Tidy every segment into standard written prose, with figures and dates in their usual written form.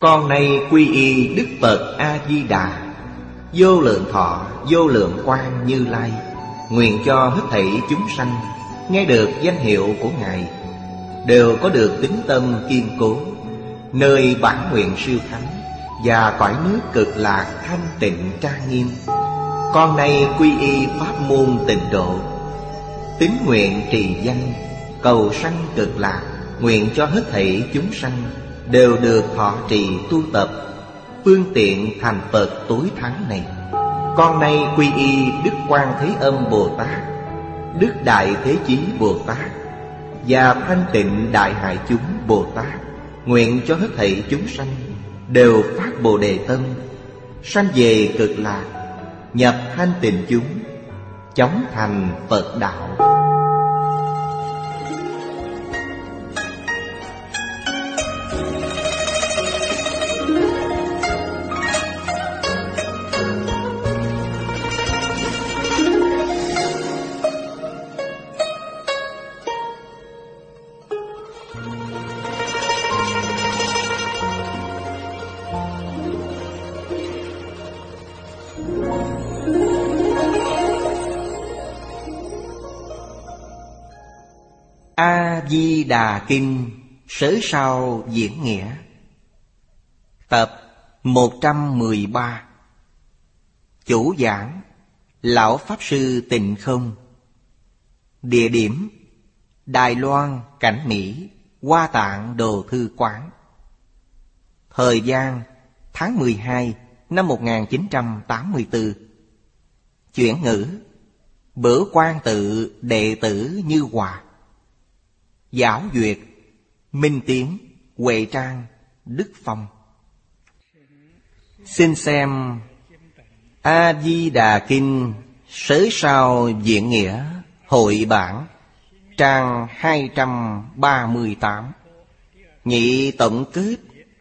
Con nay quy y Đức Phật A-di-đà, vô lượng thọ vô lượng quang Như Lai. Nguyện cho hết thảy chúng sanh nghe được danh hiệu của Ngài đều có được tín tâm kiên cố, nơi bản nguyện siêu thắng và cõi nước cực lạc thanh tịnh trang nghiêm. Con nay quy y pháp môn Tịnh độ, tín nguyện trì danh cầu sanh cực lạc. Nguyện cho hết thảy chúng sanh đều được thọ trì tu tập phương tiện thành Phật tối thắng này. Con nay quy y Đức Quan Thế Âm Bồ Tát, Đức Đại Thế Chí Bồ Tát và Thanh Tịnh Đại Hải Chúng Bồ Tát. Nguyện cho hết thảy chúng sanh đều phát Bồ Đề tâm, sanh về cực lạc, nhập thanh tịnh chúng, chóng thành Phật đạo. A-di-đà Kinh Sớ Sao Diễn Nghĩa, tập 113. Chủ giảng Lão Pháp Sư Tịnh Không. Địa điểm Đài Loan, Cảnh Mỹ, Hoa Tạng Đồ Thư Quán. Thời gian tháng 12 năm 1984. Chuyển ngữ Bửu Quan Tự đệ tử Như Hòa. Giảo duyệt Minh Tiến, Huệ Trang, Đức Phong. Xin xem A-di-đà Kinh Sớ Sao Diễn Nghĩa hội bản, trang 238. Nhị tổng kết.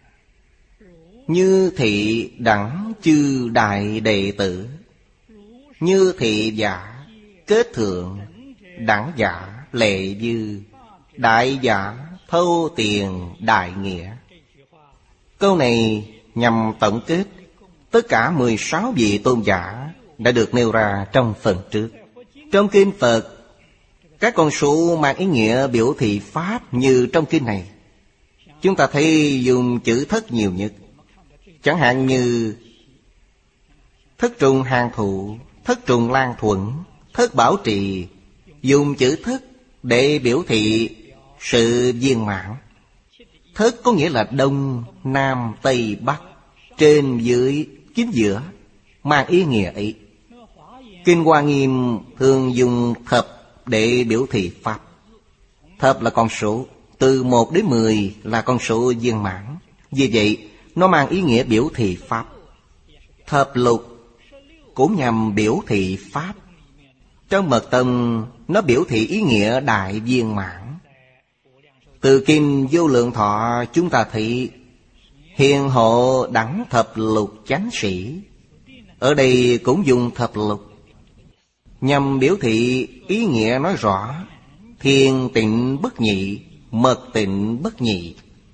Như thị đẳng chư đại đệ tử, như thị giả kết thượng, đẳng giả lệ dư, đại giả thâu tiền đại nghĩa. Câu này nhằm tổng kết tất cả 16 vị tôn giả đã được nêu ra trong phần trước. Trong kinh Phật, các con số mang ý nghĩa biểu thị pháp như trong kinh này, chúng ta thấy dùng chữ thất nhiều nhất. Chẳng hạn như thất trùng hàng thụ, thất trùng lan thuận, thất bảo trì, dùng chữ thất để biểu thị sự viên mãn. Thất có nghĩa là đông, nam, tây, bắc, trên, dưới, chính giữa, mang ý nghĩa ấy. Kinh Hoa Nghiêm thường dùng thập để biểu thị pháp. Thập là con số, từ 1 đến 10 là con số viên mãn. Vì vậy, nó mang ý nghĩa biểu thị pháp. Thập lục cũng nhằm biểu thị pháp. Trong mật tông, nó biểu thị ý nghĩa đại viên mãn. Từ kinh Vô Lượng Thọ chúng ta thấy hiền hộ đẳng thập lục chánh sĩ. Ở đây cũng dùng thập lục nhằm biểu thị ý nghĩa nói rõ thiền tịnh bất nhị, mật tịnh bất nhị.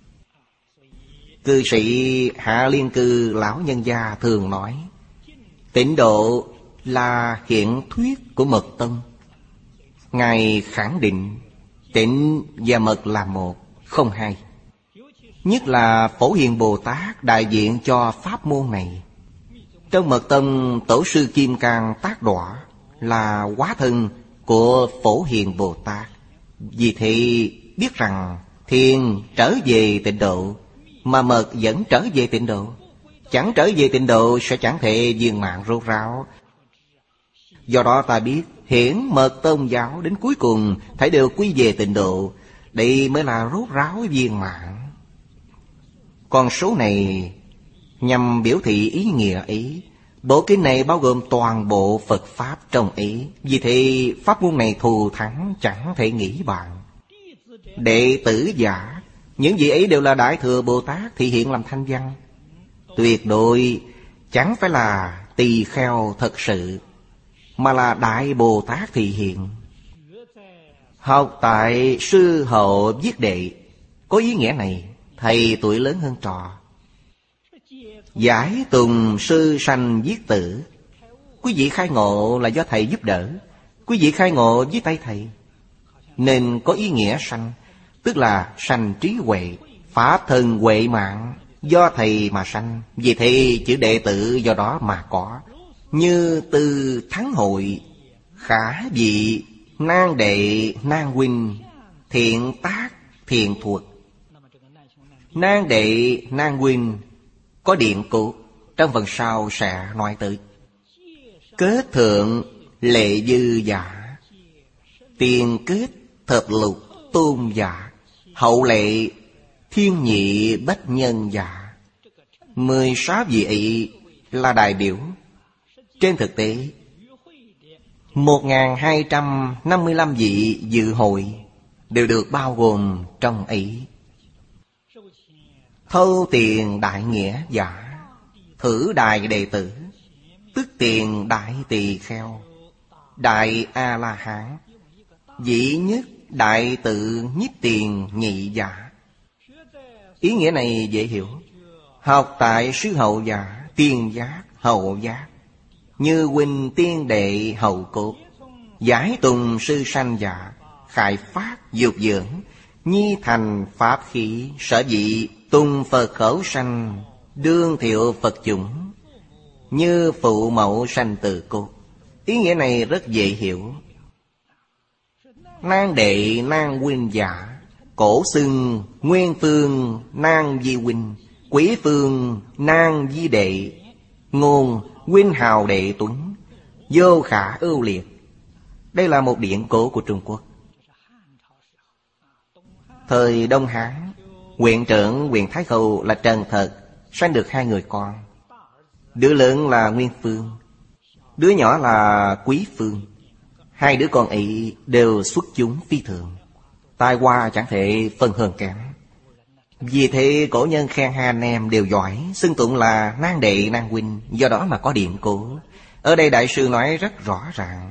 Cư sĩ Hạ Liên Cư lão nhân gia thường nói tịnh độ là hiện thuyết của mật tông. Ngài khẳng định tịnh và mật là một, không hai. Nhất là Phổ Hiền Bồ Tát đại diện cho pháp môn này. Trong mật tông, Tổ sư Kim Cang Tác Đọa là hóa thân của Phổ Hiền Bồ Tát. Vì thế biết rằng thiền trở về tịnh độ, mà mật vẫn trở về tịnh độ. Chẳng trở về tịnh độ sẽ chẳng thể viên mãn rốt ráo. Do đó ta biết hiển mật tôn giáo đến cuối cùng phải đều quy về tịnh độ. Đây mới là rốt ráo viên mãn. Con số này nhằm biểu thị ý nghĩa ấy. Bộ kinh này bao gồm toàn bộ Phật Pháp trong ấy. Vì thế pháp môn này thù thắng chẳng thể nghĩ bàn. Đệ tử giả, những vị ấy đều là Đại Thừa Bồ Tát thị hiện làm thanh văn. Tuyệt đối chẳng phải là tỳ kheo thật sự, mà là Đại Bồ Tát thị hiện. Học tại sư hậu viết đệ có ý nghĩa này. Thầy tuổi lớn hơn trò, Giải tùng sư sanh viết tử. Quý vị khai ngộ là do thầy giúp đỡ. Quý vị khai ngộ với tay thầy, nên có ý nghĩa sanh, tức là sanh trí huệ. Pháp thân huệ mạng do thầy mà sanh, vì thế chữ đệ tử do đó mà có. Như từ thắng hội, khả vị, nan đệ, nan huynh, thiện tác, thiện thuật. Nan đệ, nan huynh có điện cụ, trong phần sau sẽ nói tới. Kết thượng lệ dư giả, tiền kết thập lục tôn giả, hậu lệ thiên nhị bách nhân giả. 16 vị ấy là đại biểu. Trên thực tế 1255 vị dự hội đều được bao gồm trong ấy. Thâu tiền đại nghĩa giả, thử đại đệ tử, tức tiền đại tỳ kheo, đại A-la-hán, vị nhất đại tự nhiếp tiền nhị giả. Ý nghĩa này dễ hiểu. Học tại sư hậu giả, tiên giác, hậu giác, như huynh tiên đệ hậu cốt. Giải tùng sư sanh giả, khải phát dục dưỡng, nhi thành pháp khí. Sở dĩ tùng Phật khẩu sanh, đương thiệu Phật chủng, như phụ mẫu sanh từ cốt. Ý nghĩa này rất dễ hiểu. Nan đệ nan huynh giả, cổ xưng nguyên phương nan di huynh, quý phương nan di đệ, ngôn huynh hào đệ tuấn, vô khả ưu liệt. Đây là một điển cổ của Trung Quốc. Thời Đông Hán, huyện trưởng huyện Thái Khâu là Trần Thật sanh được 2 người con. Đứa lớn là Nguyên Phương, đứa nhỏ là Quý Phương. 2 đứa con ấy đều xuất chúng phi thường, tài hoa chẳng thể phân hơn kém. Vì thế cổ nhân khen 2 anh em đều giỏi, xưng tụng là nan đệ nan huynh, do đó mà có điển cố. Ở đây đại sư nói rất rõ ràng.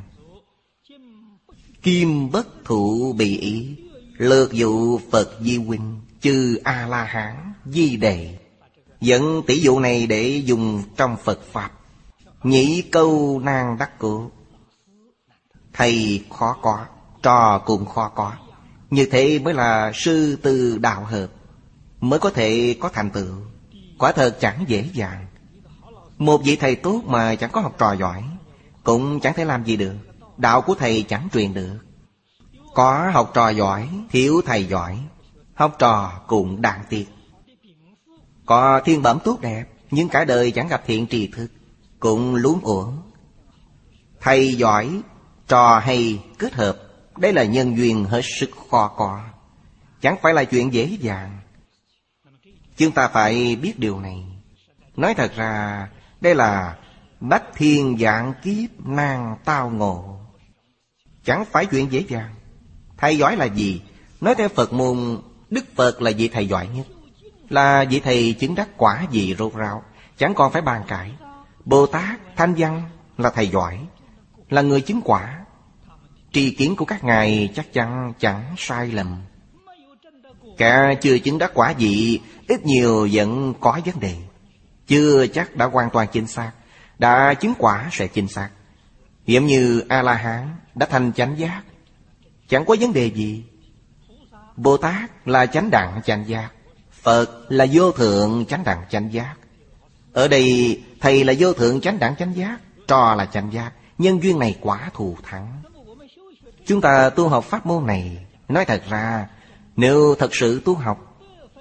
Kim bất thụ bị ý, lược dụ Phật di huynh, chư A-la-hán di đệ. Dẫn tỷ dụ này để dùng trong Phật Pháp. Nhị câu nan đắc cố, thầy khó có, trò cũng khó có. Như thế mới là sư tư đạo hợp, mới có thể có thành tựu. Quả thật chẳng dễ dàng. Một vị thầy tốt mà chẳng có học trò giỏi, cũng chẳng thể làm gì được. Đạo của thầy chẳng truyền được. Có học trò giỏi, thiếu thầy giỏi, học trò cũng đáng tiếc. Có thiên bẩm tốt đẹp, nhưng cả đời chẳng gặp thiện trì thức, cũng luống uổng. Thầy giỏi, trò hay kết hợp, đây là nhân duyên hết sức khó có, chẳng phải là chuyện dễ dàng. Chúng ta phải biết điều này. Nói thật ra, đây là bách thiên vạn kiếp nan tao ngộ, chẳng phải chuyện dễ dàng. Thầy giỏi là gì? Nói theo Phật môn, Đức Phật là vị thầy giỏi nhất, là vị thầy chứng đắc quả vị rốt ráo, chẳng còn phải bàn cãi. Bồ Tát, Thanh Văn là thầy giỏi, là người chứng quả. Tri kiến của các ngài chắc chắn chẳng sai lầm. Cả chưa chứng đắc quả vị, ít nhiều vẫn có vấn đề, chưa chắc đã hoàn toàn chính xác. Đã chứng quả sẽ chính xác. Giống như A-la-hán đã thành chánh giác, chẳng có vấn đề gì. Bồ Tát là chánh đẳng chánh giác, Phật là vô thượng chánh đẳng chánh giác. Ở đây thầy là vô thượng chánh đẳng chánh giác, trò là chánh giác. Nhân duyên này quả thù thắng. Chúng ta tu học pháp môn này, nói thật ra, nếu thật sự tu học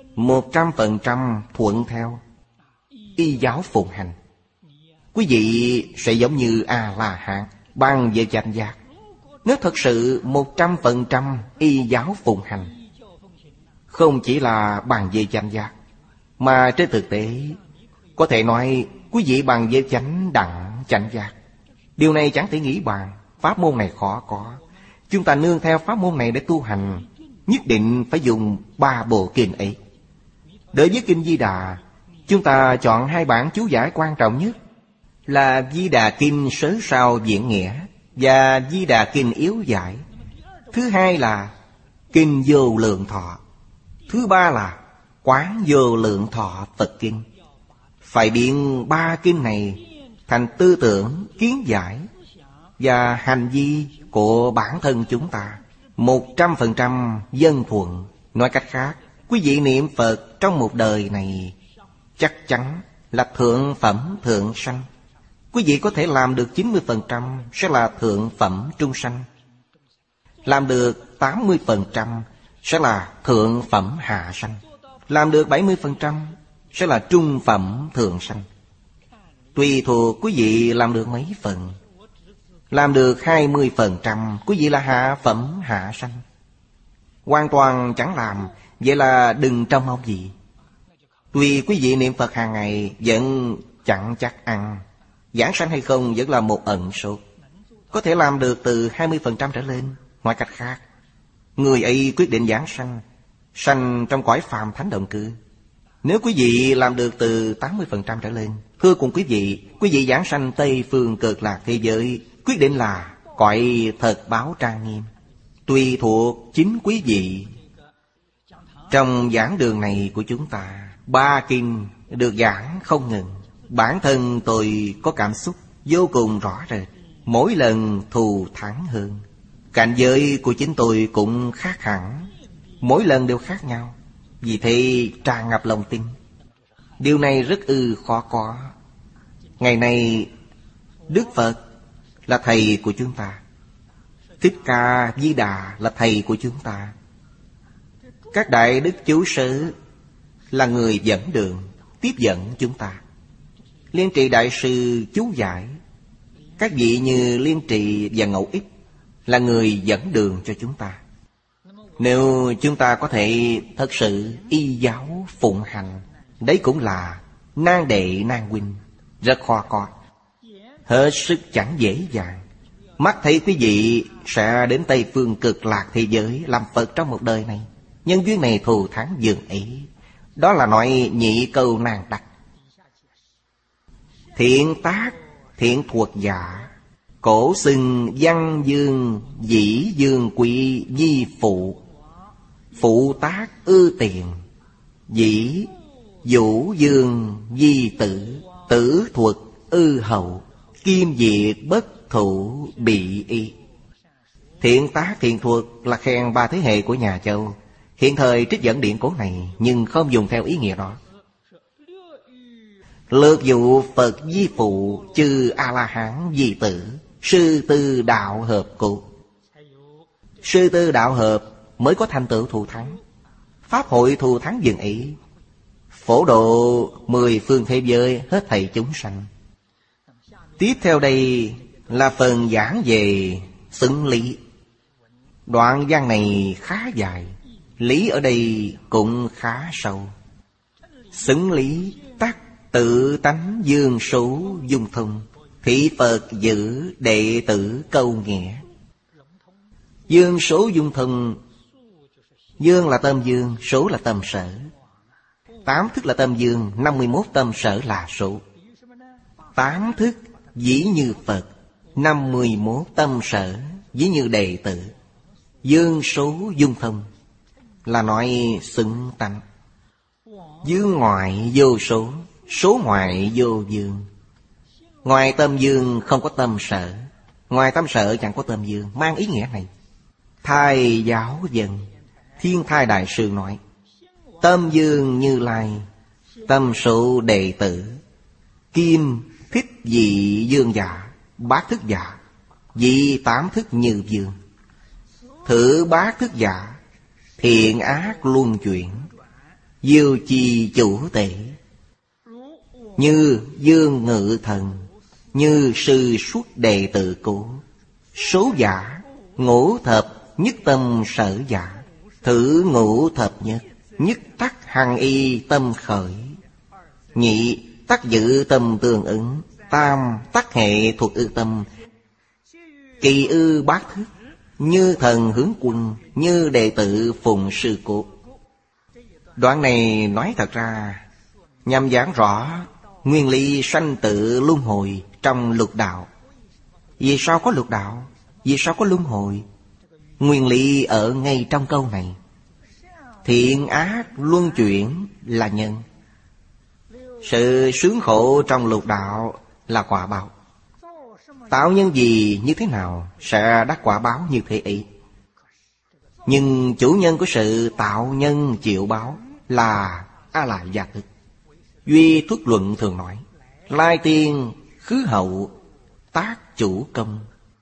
100% thuận theo y giáo phụng hành, quý vị sẽ giống như A-la-hán, bằng về chánh giác. Nếu thật sự 100% y giáo phụng hành, không chỉ là bằng về chánh giác, mà trên thực tế có thể nói quý vị bằng về chánh đẳng chánh giác. Điều này chẳng thể nghĩ bàn. Pháp môn này khó có. Chúng ta nương theo pháp môn này để tu hành, nhất định phải dùng 3 bộ kinh ấy. Đối với kinh Di Đà, chúng ta chọn 2 bản chú giải quan trọng nhất là Di Đà Kinh Sớ Sao Diễn Nghĩa và Di Đà Kinh Yếu Giải. Thứ hai là Kinh Vô Lượng Thọ. Thứ ba là Quán Vô Lượng Thọ Phật Kinh. phải biến ba kinh này thành tư tưởng, kiến giải và hành vi của bản thân chúng ta, 100% dân thuận. Nói cách khác, quý vị niệm Phật trong một đời này chắc chắn là thượng phẩm thượng sanh. Quý vị có thể làm được 90% sẽ là thượng phẩm trung sanh, làm được 80% sẽ là thượng phẩm hạ sanh, làm được 70% sẽ là trung phẩm thượng sanh. Tùy thuộc quý vị làm được mấy phần. Làm được 20%, quý vị là hạ phẩm hạ sanh. Hoàn toàn chẳng làm, vậy là đừng trông mong gì. Tuy quý vị niệm Phật hàng ngày vẫn chẳng chắc ăn giảng sanh hay không vẫn là một ẩn số. Có thể làm được từ 20% trở lên. Nói cách khác, người ấy quyết định giảng sanh, sanh trong cõi phàm thánh động cư. Nếu quý vị làm được từ 80% trở lên, thưa cùng quý vị giảng sanh Tây Phương Cực Lạc thế giới, quyết định là cõi thật báo trang nghiêm. Tùy thuộc chính quý vị. Trong giảng đường này của chúng ta, 3 kinh được giảng không ngừng. Bản thân tôi có cảm xúc vô cùng rõ rệt, mỗi lần thù thắng hơn. Cảnh giới của chính tôi cũng khác hẳn, mỗi lần đều khác nhau. Vì thế tràn ngập lòng tin. Điều này rất khó có. Ngày nay Đức Phật là thầy của chúng ta, Thích Ca Di Đà là thầy của chúng ta, các đại đức chú sư là người dẫn đường, tiếp dẫn chúng ta. Liên Trì Đại Sư chú giải, các vị như Liên Trì và Ngẫu Ích là người dẫn đường cho chúng ta. Nếu chúng ta có thể thật sự y giáo phụng hành, đấy cũng là nan đệ nan huynh, rất khó có, hết sức chẳng dễ dàng. Mắt thấy quý vị sẽ đến Tây Phương Cực Lạc thế giới làm Phật trong một đời này. Nhân duyên này thù thắng dường ấy. Đó là nói nhị câu nan đắc. Thiện tác thiện thuật giả, cổ xưng văn dương dĩ dương quý di phụ. Phụ tác ư tiền, dĩ vũ dương di tử. Tử thuật ư hậu, kim diệt bất thủ bị y. Thiện tác thiện thuật là khen 3 thế hệ của nhà Châu. Hiện thời trích dẫn điển cố này, nhưng không dùng theo ý nghĩa đó. Lược dụ Phật di phụ, chư A-la-hán di tử. Sư tư đạo hợp cụ. Sư tư đạo hợp mới có thành tựu thù thắng. Pháp hội thù thắng dừng ý, phổ độ 10 phương thế giới hết thảy chúng sanh. Tiếp theo đây là phần giảng về xứng lý. Đoạn văn này khá dài, lý ở đây cũng khá sâu. Xứng lý tắc tự tánh dương số dung thông, thị Phật giữ đệ tử câu nghĩa. Dương số dung thông, dương là tâm dương, số là tâm sở. 8 thức là tâm dương, 51 tâm sở là số. 8 thức dĩ như Phật, 51 tâm sở dĩ như đệ tử. Dương số dung thông là nói xứng tánh. Dương ngoại vô số, số ngoại vô dương. Ngoài tâm dương không có tâm sở, ngoài tâm sở chẳng có tâm dương, mang ý nghĩa này. Thai giáo dân, Thiên Thai Đại Sư nói, tâm dương Như Lai, tâm số đệ tử. Kim thích dị dương giả, bát thức giả, dị 8 thức như dương. Thử bát thức giả, thiện ác luân chuyển, diêu chi chủ tể. Như dương ngự thần, như sư xuất đệ tử cố. Số giả, ngũ thập nhất tâm sở giả. Thử ngũ thập nhất, nhất tắc hằng y tâm khởi. Nhị tắc dự tâm tương ứng, tam tắc hệ thuộc ư tâm. Kỳ ư bát thức, như thần hướng quân, như đệ tử phụng sư cố. Đoạn này nói thật ra nhằm giảng rõ nguyên lý sanh tử luân hồi trong lục đạo. Vì sao có lục đạo? Vì sao có luân hồi? Nguyên lý ở ngay trong câu này. Thiện ác luân chuyển là nhân, Sự sướng khổ trong lục đạo là quả báo. Tạo nhân gì như thế nào sẽ đắc quả báo như thế ấy. Nhưng chủ nhân của sự tạo nhân chịu báo là A Lại Gia Thức. Duy Thuất Luận thường nói: lai tiên khứ hậu tác chủ công.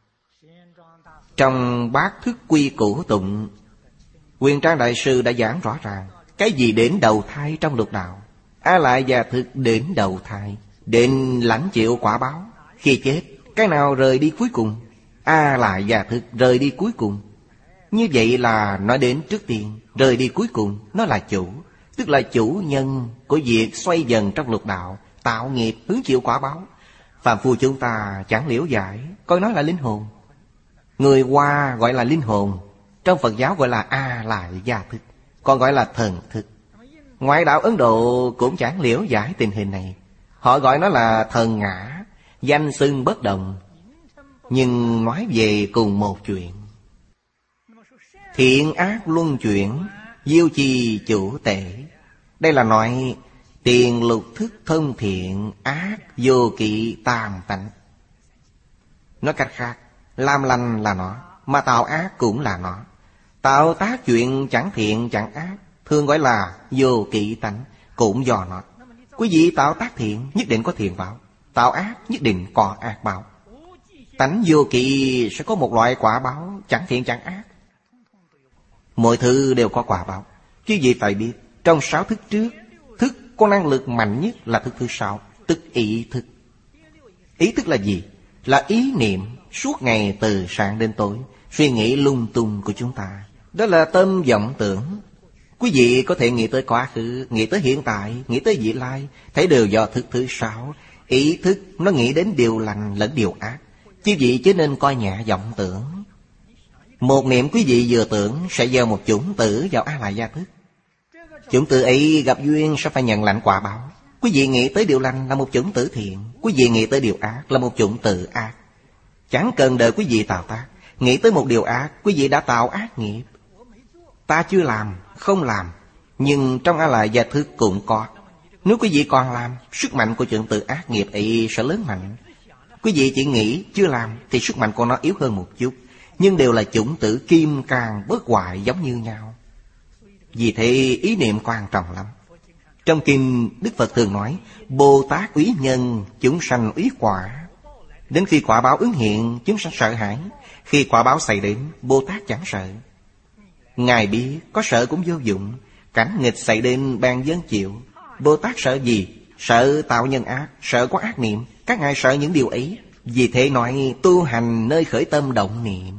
Trong Bát Thức Quy Củ Tụng, Quyền Trang Đại Sư đã giảng rõ ràng cái gì đến đầu thai trong lục đạo. A Lại Gia Thức đến đầu thai, đến lãnh chịu quả báo. Khi chết, cái nào rời đi cuối cùng? A Lại Gia Thức rời đi cuối cùng. Như vậy là nói đến trước tiên, rời đi cuối cùng, nó là chủ, tức là chủ nhân của việc xoay dần trong lục đạo, tạo nghiệp hứng chịu quả báo. Phàm phu chúng ta chẳng liễu giải, coi nó là linh hồn. Người Hoa gọi là linh hồn, trong Phật giáo gọi là A Lại Gia Thức, còn gọi là thần thức. Ngoại đạo Ấn Độ cũng chẳng liễu giải tình hình này, họ gọi nó là thần ngã, danh xưng bất đồng, nhưng nói về cùng một chuyện. Thiện ác luân chuyển, diêu trì chủ tể. Đây là nói tiền lục thức thân thiện, ác vô kỵ tam tánh. Nói cách khác, làm lành là nó, mà tạo ác cũng là nó. Tạo tác chuyện chẳng thiện chẳng ác, thường gọi là vô kỵ tánh, cũng do nó. Quý vị tạo tác thiện nhất định có thiện báo, tạo ác nhất định có ác báo. Tánh vô kỵ sẽ có một loại quả báo chẳng thiện chẳng ác. Mọi thứ đều có quả báo. Quý vị phải biết, trong 6 thức trước, thức có năng lực mạnh nhất là thức thứ 6, tức ý thức. Ý thức là gì? Là ý niệm suốt ngày từ sáng đến tối, suy nghĩ lung tung của chúng ta. Đó là tâm vọng tưởng. Quý vị có thể nghĩ tới quá khứ, nghĩ tới hiện tại, nghĩ tới vị lai, thấy đều do thức thứ 6. Ý thức nó nghĩ đến điều lành lẫn điều ác. Quý vị chứ nên coi nhẹ vọng tưởng. Một niệm quý vị vừa tưởng sẽ gieo một chủng tử vào A Lại Gia Thức. Chủng tử ấy gặp duyên sẽ phải nhận lãnh quả báo. Quý vị nghĩ tới điều lành là một chủng tử thiện, quý vị nghĩ tới điều ác là một chủng tử ác. Chẳng cần đợi quý vị tạo tác, nghĩ tới một điều ác, quý vị đã tạo ác nghiệp. Ta chưa làm, không làm, nhưng trong A Lại Gia Thức cũng có. Nếu quý vị còn làm, sức mạnh của chủng tử ác nghiệp ấy sẽ lớn mạnh. Quý vị chỉ nghĩ chưa làm thì sức mạnh của nó yếu hơn một chút, nhưng đều là chủng tử kim cang bất hoại giống như nhau. Vì thế ý niệm quan trọng lắm. Trong kinh Đức Phật thường nói: Bồ Tát úy nhân, chúng sanh úy quả. Đến khi quả báo ứng hiện, chúng sanh sợ hãi. Khi quả báo xảy đến, Bồ Tát chẳng sợ. Ngài biết có sợ cũng vô dụng. Cảnh nghịch xảy đến bèn dân chịu. Bồ Tát sợ gì? Sợ tạo nhân ác, sợ có ác niệm. Các ngài sợ những điều ấy. Vì thế nói tu hành nơi khởi tâm động niệm.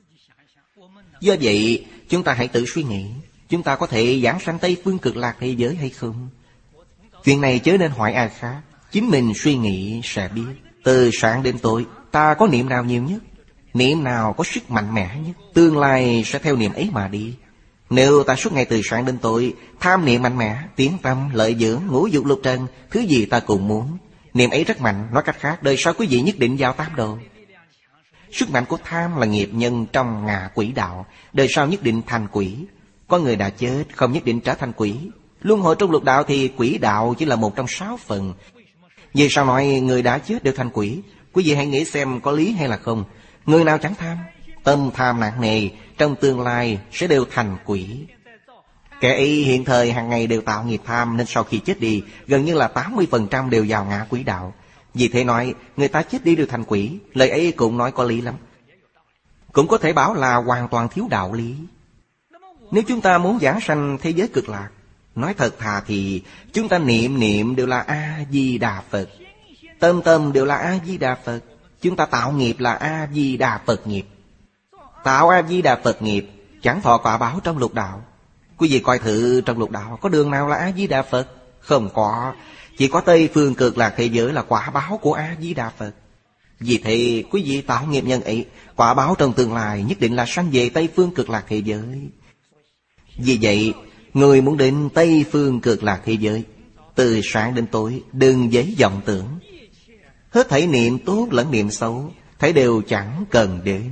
Do vậy chúng ta hãy tự suy nghĩ, chúng ta có thể giảng sanh Tây Phương Cực Lạc thế giới hay không? Chuyện này chớ nên hỏi ai khác, chính mình suy nghĩ sẽ biết. Từ sáng đến tối, ta có niệm nào nhiều nhất? Niệm nào có sức mạnh mẽ nhất? Tương lai sẽ theo niệm ấy mà đi. Nếu ta suốt ngày từ sáng đến tối tham niệm mạnh mẽ, tiếng tâm, lợi dưỡng, ngũ dục lục trần, thứ gì ta cũng muốn, niệm ấy rất mạnh. Nói cách khác, đời sau quý vị nhất định vào tam đồ. Sức mạnh của tham là nghiệp nhân trong ngạ quỷ đạo, đời sau nhất định thành quỷ. Có người đã chết không nhất định trở thành quỷ. Luân hồi trong lục đạo thì quỷ đạo chỉ là một trong 6 phần. Vì sao nói người đã chết đều thành quỷ? Quý vị hãy nghĩ xem có lý hay là không. Người nào chẳng tham, tâm tham nặng nề, trong tương lai sẽ đều thành quỷ. Kẻ ấy hiện thời hàng ngày đều tạo nghiệp tham, nên sau khi chết đi gần như là 80% đều vào ngạ quỷ đạo. Vì thế nói người ta chết đi đều thành quỷ, lời ấy cũng nói có lý lắm. Cũng có thể bảo là hoàn toàn thiếu đạo lý. Nếu chúng ta muốn giảng sanh thế giới cực lạc, nói thật thà thì chúng ta niệm niệm đều là A-di-đà Phật, tâm tâm đều là A-di-đà Phật. Chúng ta tạo nghiệp là A-di-đà Phật nghiệp. Tạo A-di-đà Phật nghiệp chẳng thọ quả báo trong lục đạo. Quý vị coi thử trong lục đạo có đường nào là A-di-đà Phật? Không có. Chỉ có Tây Phương Cực Lạc thế giới là quả báo của A-di-đà Phật. Vì thế quý vị tạo nghiệp nhân ấy, quả báo trong tương lai nhất định là sanh về Tây Phương Cực Lạc thế giới. Vì vậy người muốn đến Tây Phương Cực Lạc thế giới, từ sáng đến tối đừng giấy vọng tưởng. Hết thảy niệm tốt lẫn niệm xấu, thấy đều chẳng cần đến.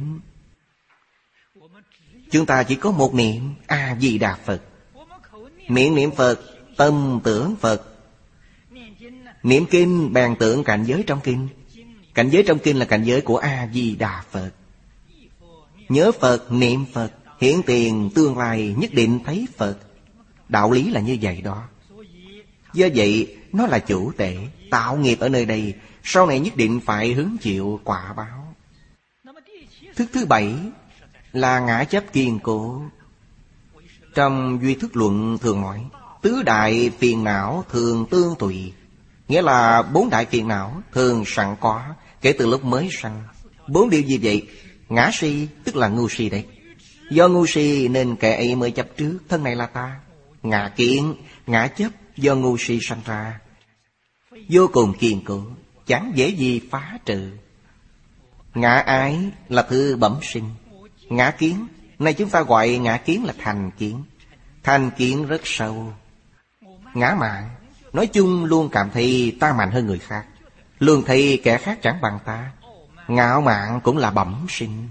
Chúng ta chỉ có một niệm A-di-đà Phật. Miệng niệm Phật, tâm tưởng Phật. Niệm kinh bèn tưởng cảnh giới trong kinh. Cảnh giới trong kinh là cảnh giới của A-di-đà Phật. Nhớ Phật, niệm Phật, hiện tiền tương lai nhất định thấy Phật. Đạo lý là như vậy đó. Do vậy nó là chủ tể. Tạo nghiệp ở nơi đây, sau này nhất định phải hứng chịu quả báo. Thức thứ 7 là ngã chấp kiên cố. Trong Duy Thức Luận thường nói, tứ đại phiền não thường tương tùy. Nghĩa là 4 đại phiền não thường sẵn có kể từ lúc mới sanh. 4 điều gì vậy? Ngã si tức là ngu si đấy. Do ngu si nên kẻ ấy mới chấp trước thân này là ta. Ngã kiến, ngã chấp do ngu si sanh ra, vô cùng kiên cố, chẳng dễ gì phá trừ. Ngã ái là thứ bẩm sinh. Ngã kiến, nay chúng ta gọi ngã kiến là thành kiến. Thành kiến rất sâu. Ngã mạn, nói chung luôn cảm thấy ta mạnh hơn người khác, luôn thấy kẻ khác chẳng bằng ta. Ngạo mạn cũng là bẩm sinh.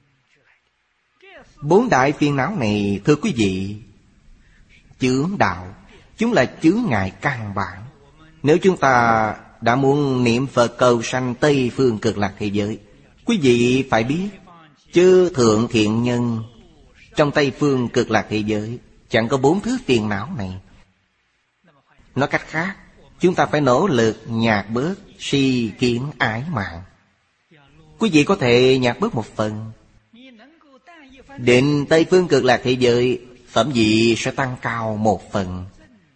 4 đại phiền não này, thưa quý vị, chướng đạo, chúng là chướng ngại căn bản. Nếu chúng ta đã muốn niệm Phật cầu sanh Tây Phương Cực Lạc thế giới, quý vị phải biết, chư thượng thiện nhân trong Tây Phương Cực Lạc thế giới chẳng có 4 thứ phiền não này. Nói cách khác, chúng ta phải nỗ lực nhạt bớt si kiến ái mạn. Quý vị có thể nhạt bớt một phần, đến Tây Phương Cực Lạc thế giới, phẩm vị sẽ tăng cao một phần.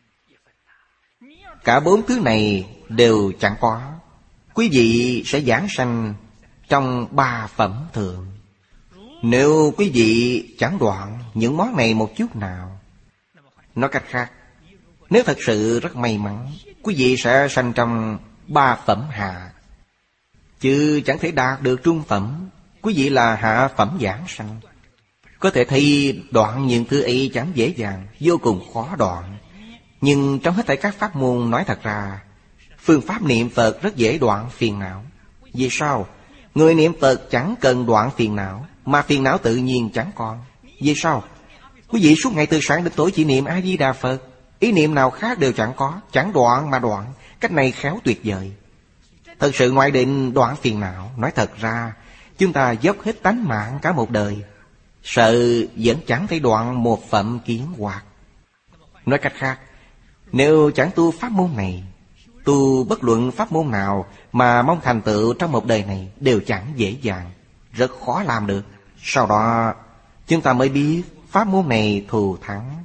Cả 4 thứ này đều chẳng có, quý vị sẽ giảng sanh trong 3 phẩm thượng. Nếu quý vị chẳng đoạn những món này một chút nào, nói cách khác, nếu thật sự rất may mắn, quý vị sẽ sanh trong 3 phẩm hạ, chứ chẳng thể đạt được trung phẩm. Quý vị là hạ phẩm giảng sanh. Có thể thấy đoạn những thứ ấy chẳng dễ dàng, vô cùng khó đoạn. Nhưng trong hết thảy các pháp môn, nói thật ra, phương pháp niệm Phật rất dễ đoạn phiền não. Vì sao? Người niệm Phật chẳng cần đoạn phiền não, mà phiền não tự nhiên chẳng còn. Vì sao? Quý vị suốt ngày từ sáng đến tối chỉ niệm A-di-đà Phật, ý niệm nào khác đều chẳng có, chẳng đoạn mà đoạn. Cách này khéo tuyệt vời. Thật sự ngoại định đoạn phiền não, nói thật ra, chúng ta dốc hết tánh mạng cả một đời, sợ vẫn chẳng thể đoạn một phẩm kiến hoạt. Nói cách khác, nếu chẳng tu pháp môn này, tu bất luận pháp môn nào mà mong thành tựu trong một đời này đều chẳng dễ dàng, rất khó làm được. Sau đó chúng ta mới biết pháp môn này thù thắng.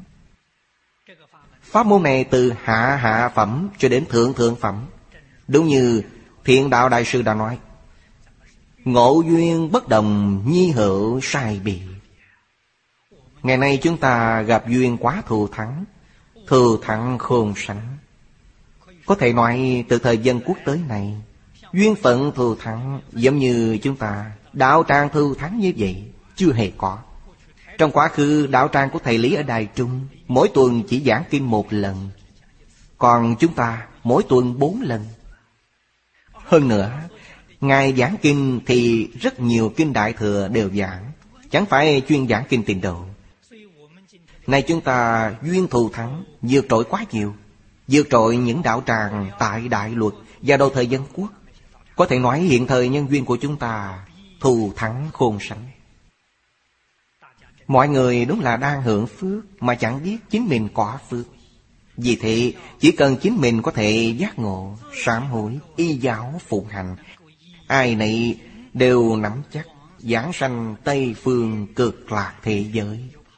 Pháp môn này từ hạ phẩm cho đến thượng phẩm. Đúng như Thiện Đạo Đại Sư đã nói, ngộ duyên bất đồng, nhi hữu sai biệt. Ngày nay chúng ta gặp duyên quá thù thắng khôn sánh. Có thể nói từ thời Dân Quốc tới nay, duyên phận thù thắng giống như chúng ta đạo tràng thù thắng như vậy chưa hề có. Trong quá khứ, đạo tràng của thầy Lý ở Đài Trung mỗi tuần chỉ giảng kinh 1 lần, còn chúng ta mỗi tuần 4 lần. Hơn nữa, Ngài giảng kinh thì rất nhiều kinh Đại Thừa đều giảng, chẳng phải chuyên giảng kinh Tịnh Độ. Nay chúng ta duyên thù thắng vượt trội quá nhiều, vượt trội những đạo tràng tại Đại Luật và đầu thời Dân Quốc. Có thể nói hiện thời nhân duyên của chúng ta thù thắng khôn sánh. Mọi người đúng là đang hưởng phước mà chẳng biết chính mình có phước. Vì thế chỉ cần chính mình có thể giác ngộ, sám hối, y giáo phụng hành, ai nấy đều nắm chắc giảng sanh Tây Phương Cực Lạc thế giới.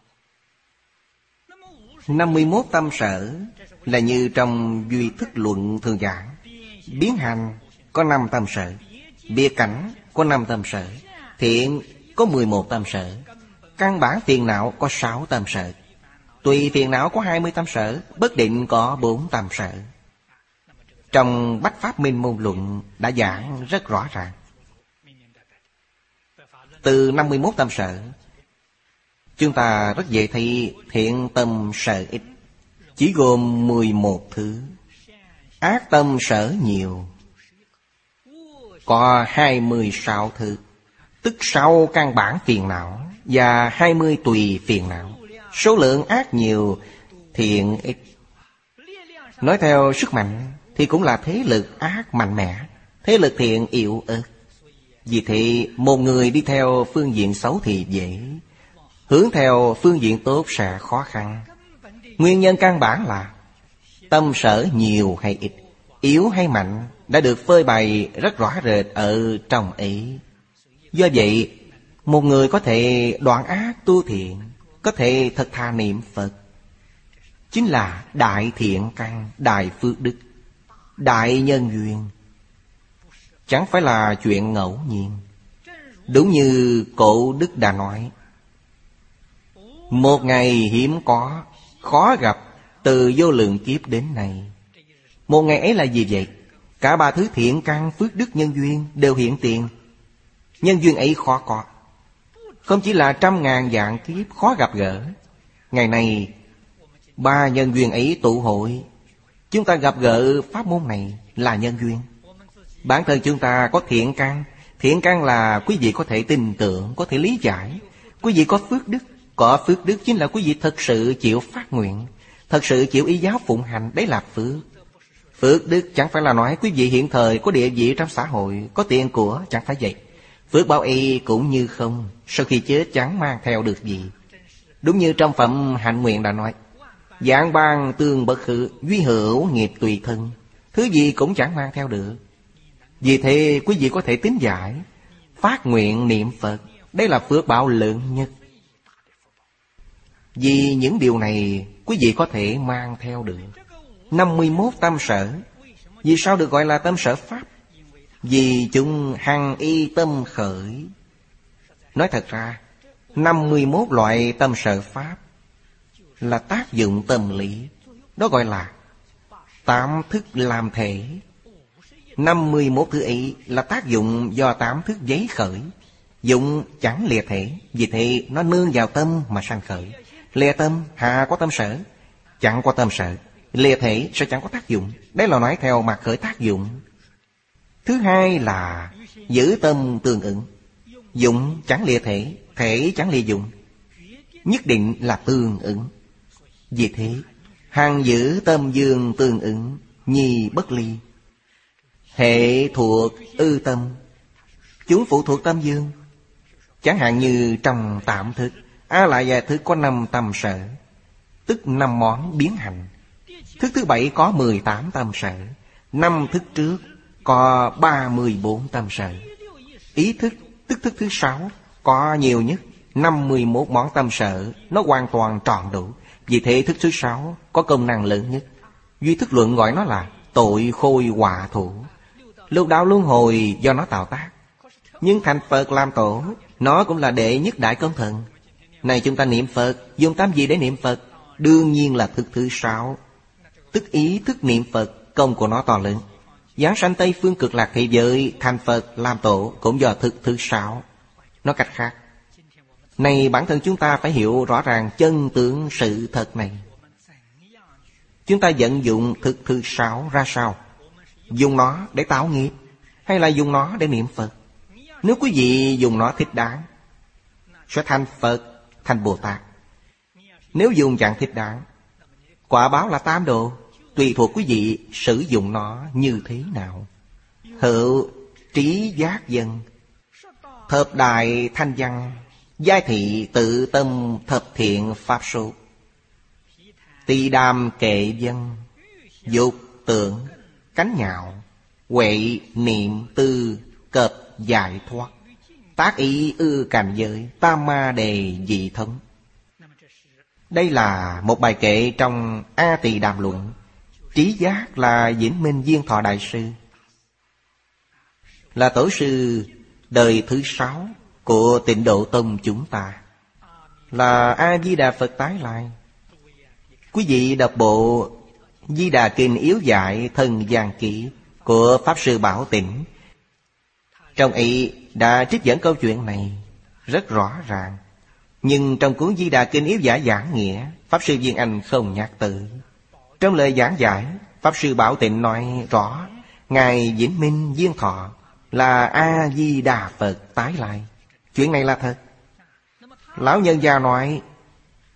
51 tâm sở là như trong Duy Thức Luận thường giảng. Biến hành có 5 tâm sở, biệt cảnh có 5 tâm sở, thiện có 11 tâm sở, căn bản phiền não có 6 tâm sở, tùy phiền não có 20 tâm sở, bất định có 4 tâm sở. Trong Bách Pháp Minh Môn Luận đã giảng rất rõ ràng. Từ 51 tâm sở, chúng ta rất dễ thấy thiện tâm sở ít, chỉ gồm 11 thứ. Ác tâm sở nhiều, có 26 thứ, tức 6 căn bản phiền não và 20 tùy phiền não. Số lượng ác nhiều, thiện ít. Nói theo sức mạnh thì cũng là thế lực ác mạnh mẽ, thế lực thiện yếu ớt. Vì thế một người đi theo phương diện xấu thì dễ, hướng theo phương diện tốt sẽ khó khăn. Nguyên nhân căn bản là tâm sở nhiều hay ít, yếu hay mạnh đã được phơi bày rất rõ rệt ở trong ấy. Do vậy, một người có thể đoạn ác tu thiện, có thể thật thà niệm Phật, chính là đại thiện căn, đại phước đức, đại nhân duyên. Chẳng phải là chuyện ngẫu nhiên. Đúng như Cổ Đức đã nói, một ngày hiếm có, khó gặp từ vô lượng kiếp đến nay. Một ngày ấy là gì vậy? Cả ba thứ thiện căn, phước đức, nhân duyên đều hiện tiền. Nhân duyên ấy khó có, không chỉ là trăm ngàn vạn kiếp khó gặp gỡ. Ngày này ba nhân duyên ấy tụ hội, chúng ta gặp gỡ pháp môn này là nhân duyên. Bản thân chúng ta có thiện căn. Thiện căn là quý vị có thể tin tưởng, có thể lý giải. Quý vị có phước đức. Có phước đức chính là quý vị thật sự chịu phát nguyện, thật sự chịu y giáo phụng hành. Đấy là phước. Phước đức chẳng phải là nói quý vị hiện thời có địa vị trong xã hội, có tiền của, chẳng phải vậy. Phước báo y cũng như không, sau khi chết chẳng mang theo được gì. Đúng như trong phẩm hạnh nguyện đã nói, vạn ban tương bất khứ, duy hữu nghiệp tùy thân. Thứ gì cũng chẳng mang theo được. Vì thế quý vị có thể tín giải, phát nguyện niệm Phật. Đây là phước báo lớn nhất. Vì những điều này quý vị có thể mang theo được 51 tâm sở. Vì sao được gọi là tâm sở Pháp? Vì chúng hằng y tâm khởi. Nói thật ra 51 loại tâm sở Pháp là tác dụng tâm lý. Đó gọi là tám thức làm thể. 51 thứ ấy là tác dụng do tám thức giấy khởi. Dụng chẳng lìa thể, vì thế nó nương vào tâm mà sanh khởi. Lìa tâm, hà có tâm sở, chẳng có tâm sở. Lìa thể sẽ chẳng có tác dụng. Đấy là nói theo mặt khởi tác dụng. Thứ hai là giữ tâm tương ứng. Dụng chẳng lìa thể, thể chẳng lìa dụng, nhất định là tương ứng. Vì thế hằng giữ tâm dương tương ứng, nhi bất ly. Hệ thuộc ư tâm, chúng phụ thuộc tâm dương. Chẳng hạn như trong tạm thức, A lại gia thức có 5 tâm sở, tức 5 món biến hành. Thức thứ 7 có 18 tâm sở. 5 thức trước có 34 tâm sở. Ý thức, tức thức thứ 6 có nhiều nhất 51 món tâm sở. Nó hoàn toàn tròn đủ. Vì thế thức thứ 6 có công năng lớn nhất. Duy Thức Luận gọi nó là tội khôi họa thủ. Lục đạo luân hồi do nó tạo tác, nhưng thành Phật làm tổ, nó cũng là đệ nhất đại công thần. Này chúng ta niệm Phật, dùng tâm gì để niệm Phật? Đương nhiên là thức thứ 6, tức ý thức niệm Phật. Công của nó to lớn. Giáng sanh Tây Phương Cực Lạc Thế Giới, thành Phật làm tổ cũng do thức thứ 6. Nói cách khác, này bản thân chúng ta phải hiểu rõ ràng chân tướng sự thật này. Chúng ta vận dụng thức thứ 6 ra sao? Dùng nó để tạo nghiệp, hay là dùng nó để niệm Phật? Nếu quý vị dùng nó thích đáng, sẽ thành Phật, thành Bồ Tát. Nếu dùng chẳng thích đáng, quả báo là tam độ. Tùy thuộc quý vị sử dụng nó như thế nào. Hữu trí giác dân, thập đại thanh văn, giai thị tự tâm thập thiện pháp số. Tỳ đàm kệ dân, dục tưởng, cánh nhạo, huệ niệm tư, cập giải thoát, tác ý ư cảnh giới, tam ma đề dị thống. Đây là một bài kệ trong A Tỳ Đàm Luận. Trí giác là Vĩnh Minh Viên Thọ Đại Sư, là tổ sư đời thứ 6 của Tịnh Độ Tông chúng ta, là A Di Đà Phật tái lai. Quý vị đọc bộ Di Đà Kinh Yếu Giải Thần Giang Kỹ của Pháp Sư Bảo Tĩnh, trong ấy đã trích dẫn câu chuyện này rất rõ ràng. Nhưng trong cuốn Di Đà Kinh Yếu Giải giảng nghĩa, Pháp Sư Viên Anh không nhắc tới. Trong lời giảng giải, Pháp Sư Bảo Tịnh nói rõ Ngài Vĩnh Minh Viên Thọ là A Di Đà Phật tái lai. Chuyện này là thật. Lão nhân gia nói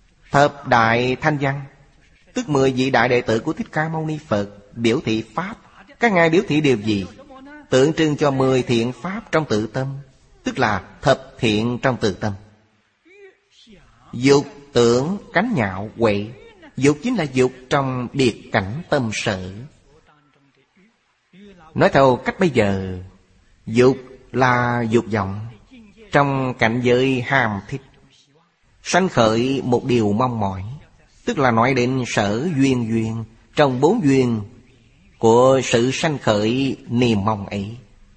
thập đại thanh văn, tức 10 vị đại đệ tử của Thích Ca Mâu Ni Phật, biểu thị Pháp Các ngài biểu thị điều gì? Tượng trưng cho 10 thiện pháp trong tự tâm, tức là thập thiện trong tự tâm. Dục, tưởng, cánh nhạo, huệ. Dục chính là dục trong biệt cảnh tâm sở. Nói theo cách bây giờ, dục là dục vọng trong cảnh giới ham thích, sanh khởi một điều mong mỏi, tức là nói đến sở duyên trong 4 duyên của sự sanh khởi niềm mong ấy.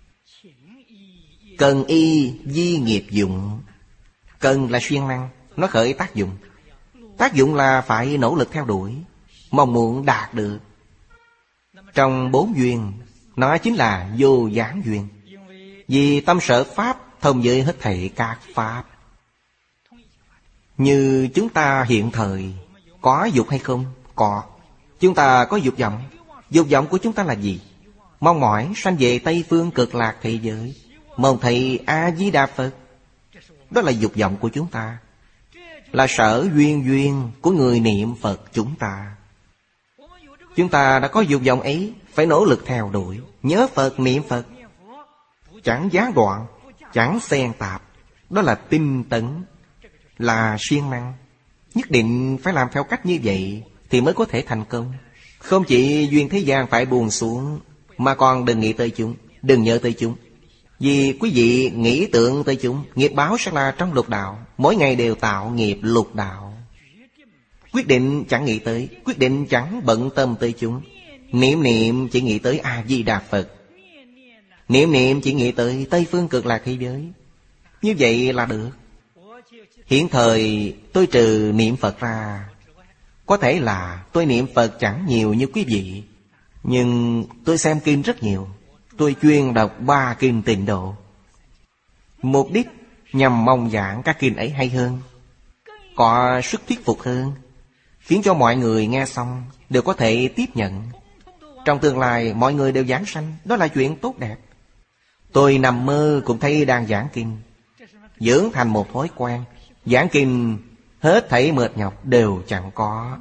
Cần y di nghiệp dụng. Cần là siêng năng, nó khởi tác dụng. Tác dụng là phải nỗ lực theo đuổi, mong muốn đạt được. Trong 4 duyên, nó chính là vô gián duyên. Vì tâm sở pháp thông với hết thảy các pháp. Như chúng ta hiện thời có dục hay không? Có. Chúng ta có dục vọng. Dục vọng của chúng ta là gì? Mong mỏi sanh về Tây Phương Cực Lạc thế giới, mong thấy A-di-đà Phật. Đó là dục vọng của chúng ta, là sở duyên của người niệm Phật chúng ta. Chúng ta đã có dục vọng ấy, phải nỗ lực theo đuổi, nhớ Phật niệm Phật, chẳng gián đoạn, chẳng xen tạp. Đó là tinh tấn, là siêng năng. Nhất định phải làm theo cách như vậy thì mới có thể thành công. Không chỉ duyên thế gian phải buông xuống, mà còn đừng nghĩ tới chúng, đừng nhớ tới chúng. Vì quý vị nghĩ tưởng tới chúng, nghiệp báo sẽ là trong lục đạo, mỗi ngày đều tạo nghiệp lục đạo. Quyết định chẳng nghĩ tới, quyết định chẳng bận tâm tới chúng. Niệm chỉ nghĩ tới A-di-đà Phật, niệm chỉ nghĩ tới Tây Phương Cực Lạc thế giới. Như vậy là được. Hiện thời tôi trừ niệm Phật ra, có thể là tôi niệm Phật chẳng nhiều như quý vị, nhưng tôi xem kinh rất nhiều. Tôi chuyên đọc 3 kinh Tịnh Độ, mục đích nhằm mong giảng các kinh ấy hay hơn, có sức thuyết phục hơn, khiến cho mọi người nghe xong đều có thể tiếp nhận. Trong tương lai mọi người đều giảng sanh, đó là chuyện tốt đẹp. Tôi nằm mơ cũng thấy đang giảng kinh, dưỡng thành một thói quen. Giảng kinh hết thảy mệt nhọc đều chẳng có.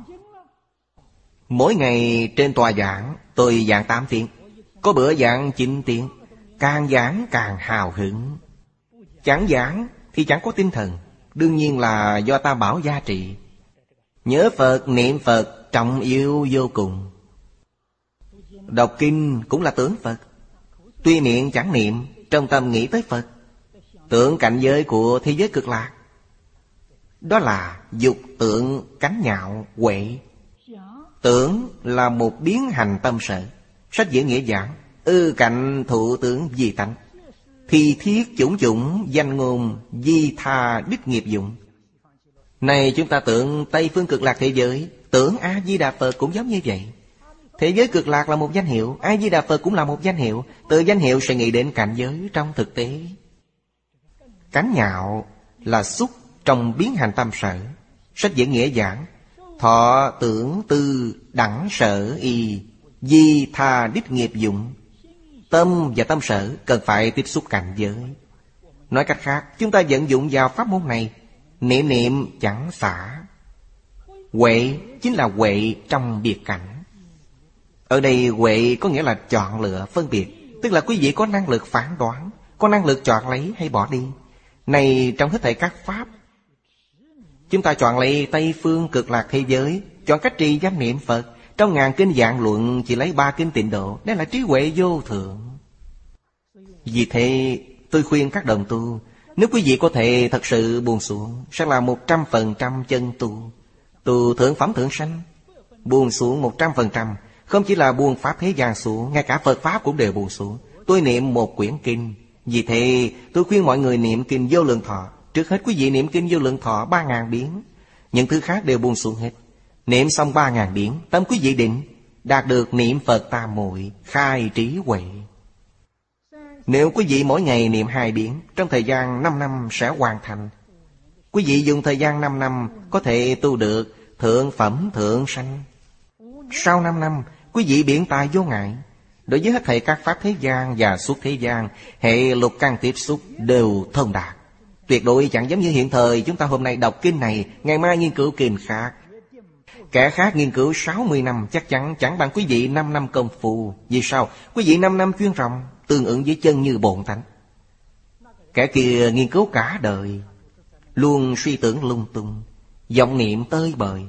Mỗi ngày trên tòa giảng tôi giảng 8 tiếng, có bữa giảng 9 tiếng. Càng giảng càng hào hứng. Chẳng giảng thì chẳng có tinh thần. Đương nhiên là do ta bảo gia trị. Nhớ Phật, niệm Phật trọng yêu vô cùng. Đọc kinh cũng là tưởng Phật. Tuy miệng chẳng niệm, trong tâm nghĩ tới Phật. Tưởng cảnh giới của thế giới cực lạc. Đó là dục tượng cánh nhạo huệ. Tưởng là một biến hành tâm sở. Sách diễn nghĩa giảng ư cạnh thụ tướng di tánh, thi thiết chủng chủng danh ngôn di tha đích nghiệp dụng. Này chúng ta tưởng Tây Phương Cực Lạc thế giới, tưởng A-di-đà Phật cũng giống như vậy. Thế giới cực lạc là một danh hiệu, A-di-đà Phật cũng là một danh hiệu. Từ danh hiệu sẽ nghĩ đến cảnh giới trong thực tế. Cánh nhạo là xúc trong biến hành tâm sở. Sách diễn nghĩa giảng thọ tưởng tư đẳng sở y di tha đích nghiệp dụng. Tâm và tâm sở cần phải tiếp xúc cảnh giới. Nói cách khác, chúng ta vận dụng vào pháp môn này, niệm chẳng xả. Huệ chính là huệ trong biệt cảnh. Ở đây huệ có nghĩa là chọn lựa, phân biệt. Tức là quý vị có năng lực phán đoán, có năng lực chọn lấy hay bỏ đi. Này trong hết thảy các pháp, chúng ta chọn lấy Tây Phương Cực Lạc thế giới, chọn cách trì danh niệm Phật. Trong ngàn kinh vạn luận chỉ lấy 3 kinh Tịnh Độ. Đây là trí huệ vô thượng. Vì thế tôi khuyên các đồng tu, nếu quý vị có thể thật sự buông xuống, sẽ là 100% chân tu. Tu thượng phẩm thượng sanh. Buông xuống 100%. Không chỉ là buông pháp thế gian xuống, ngay cả Phật pháp cũng đều buông xuống. Tôi niệm một quyển kinh. Vì thế tôi khuyên mọi người niệm kinh Vô Lượng Thọ. Trước hết quý vị niệm kinh Vô Lượng Thọ 3000 biến. Những thứ khác đều buông xuống hết. Niệm xong 3000 biến, tâm quý vị định, đạt được niệm Phật tam muội, khai trí huệ. Nếu quý vị mỗi ngày niệm 2 biến, trong thời gian 5 năm sẽ hoàn thành. Quý vị dùng thời gian 5 năm có thể tu được thượng phẩm thượng sanh. Sau 5 năm, quý vị biện tài vô ngại. Đối với hết thảy các pháp thế gian và xuất thế gian, hệ lục căn tiếp xúc đều thông đạt. Tuyệt đối chẳng giống như hiện thời chúng ta hôm nay đọc kinh này, ngày mai nghiên cứu kinh khác. Kẻ khác nghiên cứu 60 năm chắc chắn chẳng bằng quý vị 5 năm công phu. Vì sao? Quý vị 5 năm chuyên ròng, tương ứng với chân như bổn tánh. Kẻ kia nghiên cứu cả đời, luôn suy tưởng lung tung, vọng niệm tơi bời,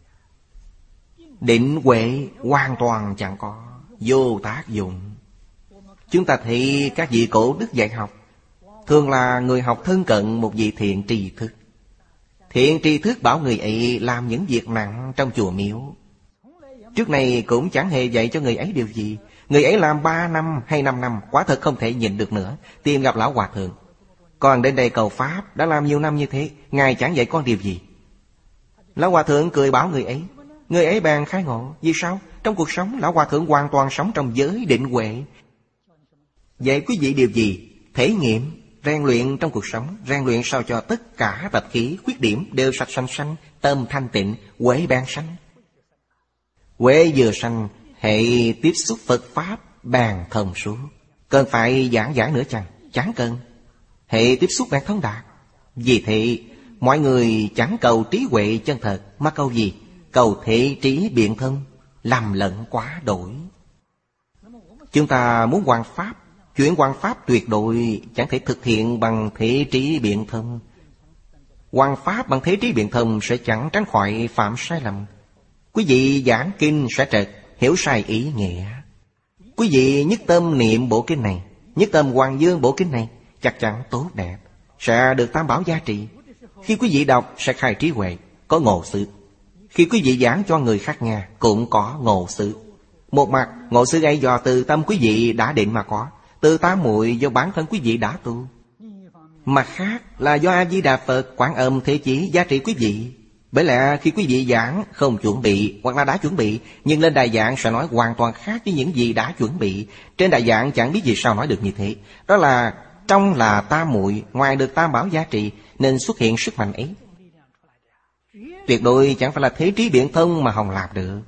định huệ hoàn toàn chẳng có, vô tác dụng. Chúng ta thấy các vị cổ đức dạy học, thường là người học thân cận một vị thiện tri thức. Thiện tri thức bảo người ấy làm những việc nặng trong chùa miếu. Trước này cũng chẳng hề dạy cho người ấy điều gì. Người ấy làm 3 năm hay 5 năm, quả thật không thể nhịn được nữa, tìm gặp lão hòa thượng. Còn đến đây cầu Pháp, đã làm nhiều năm như thế, Ngài chẳng dạy con điều gì. Lão hòa thượng cười bảo người ấy bèn khai ngộ. Vì sao? Trong cuộc sống, lão hòa thượng hoàn toàn sống trong giới định huệ. Dạy quý vị điều gì? Thể nghiệm, rèn luyện trong cuộc sống, rèn luyện sao cho tất cả tập khí, khuyết điểm đều sạch sanh sanh, tâm thanh tịnh, huệ bèn sanh. Huệ vừa sanh, hệ tiếp xúc Phật Pháp bèn thông suốt. Cần phải giảng giải nữa chăng? Chẳng cần. Hệ tiếp xúc bèn thông đạt. Vì thế, mọi người chẳng cầu trí huệ chân thật, mà cầu gì? Cầu thể trí biện thân, lầm lẫn quá đổi. Chúng ta muốn hoằng Pháp, chuyện hoằng Pháp tuyệt đối chẳng thể thực hiện bằng thể trí biện thân. Hoằng Pháp bằng thế trí biện thân sẽ chẳng tránh khỏi phạm sai lầm. Quý vị giảng kinh sẽ trật, hiểu sai ý nghĩa. Quý vị nhất tâm niệm bộ kinh này, nhất tâm hoàng dương bộ kinh này, chắc chắn tốt đẹp, sẽ được tam bảo gia trì. Khi quý vị đọc sẽ khai trí huệ, có ngộ sự. Khi quý vị giảng cho người khác nghe, cũng có ngộ sự. Một mặt, ngộ sự ấy do từ tâm quý vị đã định mà có, từ tám muội do bản thân quý vị đã tu. Mặt khác là do A-di-đà Phật, Quán Âm, Thế Chí gia trị quý vị. Bởi lẽ khi quý vị giảng không chuẩn bị hoặc là đã chuẩn bị, nhưng lên đài giảng sẽ nói hoàn toàn khác với những gì đã chuẩn bị. Trên đài giảng chẳng biết vì sao nói được như thế. Đó là trong là tam muội, ngoài được tam bảo giá trị, nên xuất hiện sức mạnh ấy. Tuyệt đối chẳng phải là thế trí biện thân mà hòng làm được.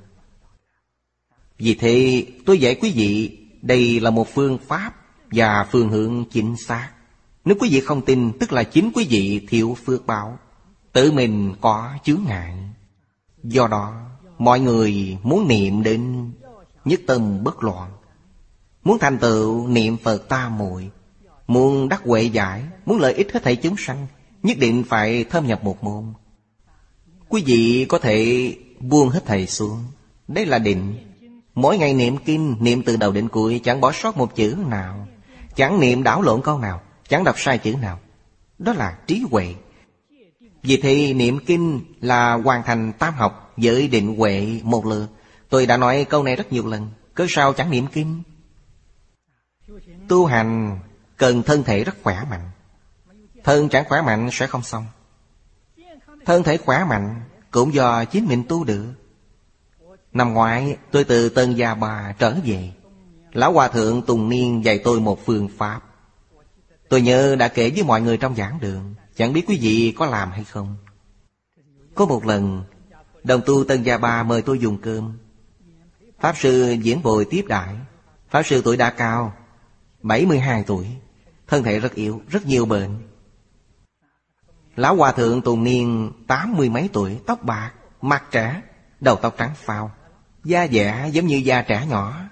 Vì thế tôi dạy quý vị, đây là một phương pháp và phương hướng chính xác. Nếu quý vị không tin, tức là chính quý vị thiếu phước báo, tự mình có chướng ngại. Do đó, mọi người muốn niệm đến nhất tâm bất loạn, muốn thành tựu niệm Phật tam muội, muốn đắc huệ giải, muốn lợi ích hết thảy chúng sanh, nhất định phải thâm nhập một môn. Quý vị có thể buông hết thảy xuống. Đây là định. Mỗi ngày niệm kinh, niệm từ đầu đến cuối, chẳng bỏ sót một chữ nào, chẳng niệm đảo lộn câu nào, chẳng đọc sai chữ nào. Đó là trí huệ. Vì thế niệm kinh là hoàn thành tam học với định huệ một lượt. Tôi đã nói câu này rất nhiều lần. Cớ sao chẳng niệm kinh? Tu hành cần thân thể rất khỏe mạnh. Thân chẳng khỏe mạnh sẽ không xong. Thân thể khỏe mạnh cũng do chính mình tu được. Năm ngoái tôi từ Tân Gia Ba trở về. Lão Hòa Thượng Tùng Niên dạy tôi một phương pháp. Tôi nhớ đã kể với mọi người trong giảng đường, chẳng biết quý vị có làm hay không. Có một lần đồng tu Tân Gia Ba mời tôi dùng cơm. Pháp sư diễn bồi tiếp đãi. Pháp sư tuổi đã cao, 72 tuổi, thân thể rất yếu, rất nhiều bệnh. Lão Hòa Thượng Tùng Niên 80 mấy tuổi, tóc bạc, mặt trẻ, đầu tóc trắng phao, da dẻ giống như da trẻ nhỏ.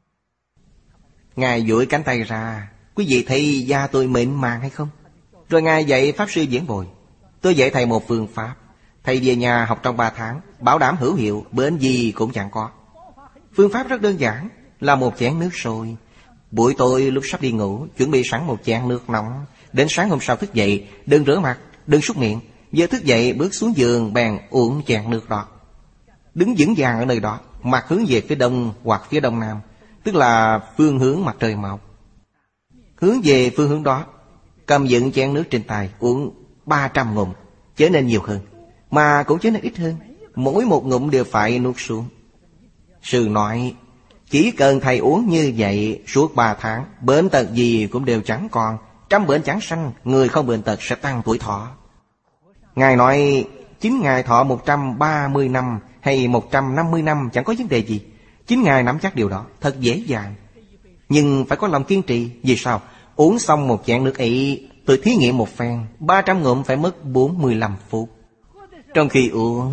Ngài duỗi cánh tay ra, quý vị thấy da tôi mịn màng hay không? Rồi Ngài dạy Pháp sư diễn bồi. Tôi dạy thầy một phương pháp. Thầy về nhà học trong 3 tháng, bảo đảm hữu hiệu, bệnh gì cũng chẳng có. Phương pháp rất đơn giản, là một chén nước sôi. Buổi tối lúc sắp đi ngủ, chuẩn bị sẵn một chén nước nóng. Đến sáng hôm sau thức dậy, đừng rửa mặt, đừng súc miệng. Giờ thức dậy bước xuống giường bèn uống chén nước đó. Đứng vững vàng ở nơi đó, mặt hướng về phía đông hoặc phía đông nam, tức là phương hướng mặt trời mọc. Hướng về phương hướng đó, cầm dựng chén nước trên tay, uống 300 ngụm, trở nên nhiều hơn, mà cũng trở nên ít hơn. Mỗi một ngụm đều phải nuốt xuống. Sư nói, chỉ cần thầy uống như vậy suốt 3 tháng, bệnh tật gì cũng đều chẳng còn, trăm bệnh chẳng sanh, người không bệnh tật sẽ tăng tuổi thọ. Ngài nói, chính Ngài thọ 130 năm hay 150 năm chẳng có vấn đề gì. Chính Ngài nắm chắc điều đó, thật dễ dàng. Nhưng phải có lòng kiên trì. Vì sao? Uống xong một chén nước ấy, tôi thí nghiệm một phen, 300 ngụm phải mất 45 phút. Trong khi uống,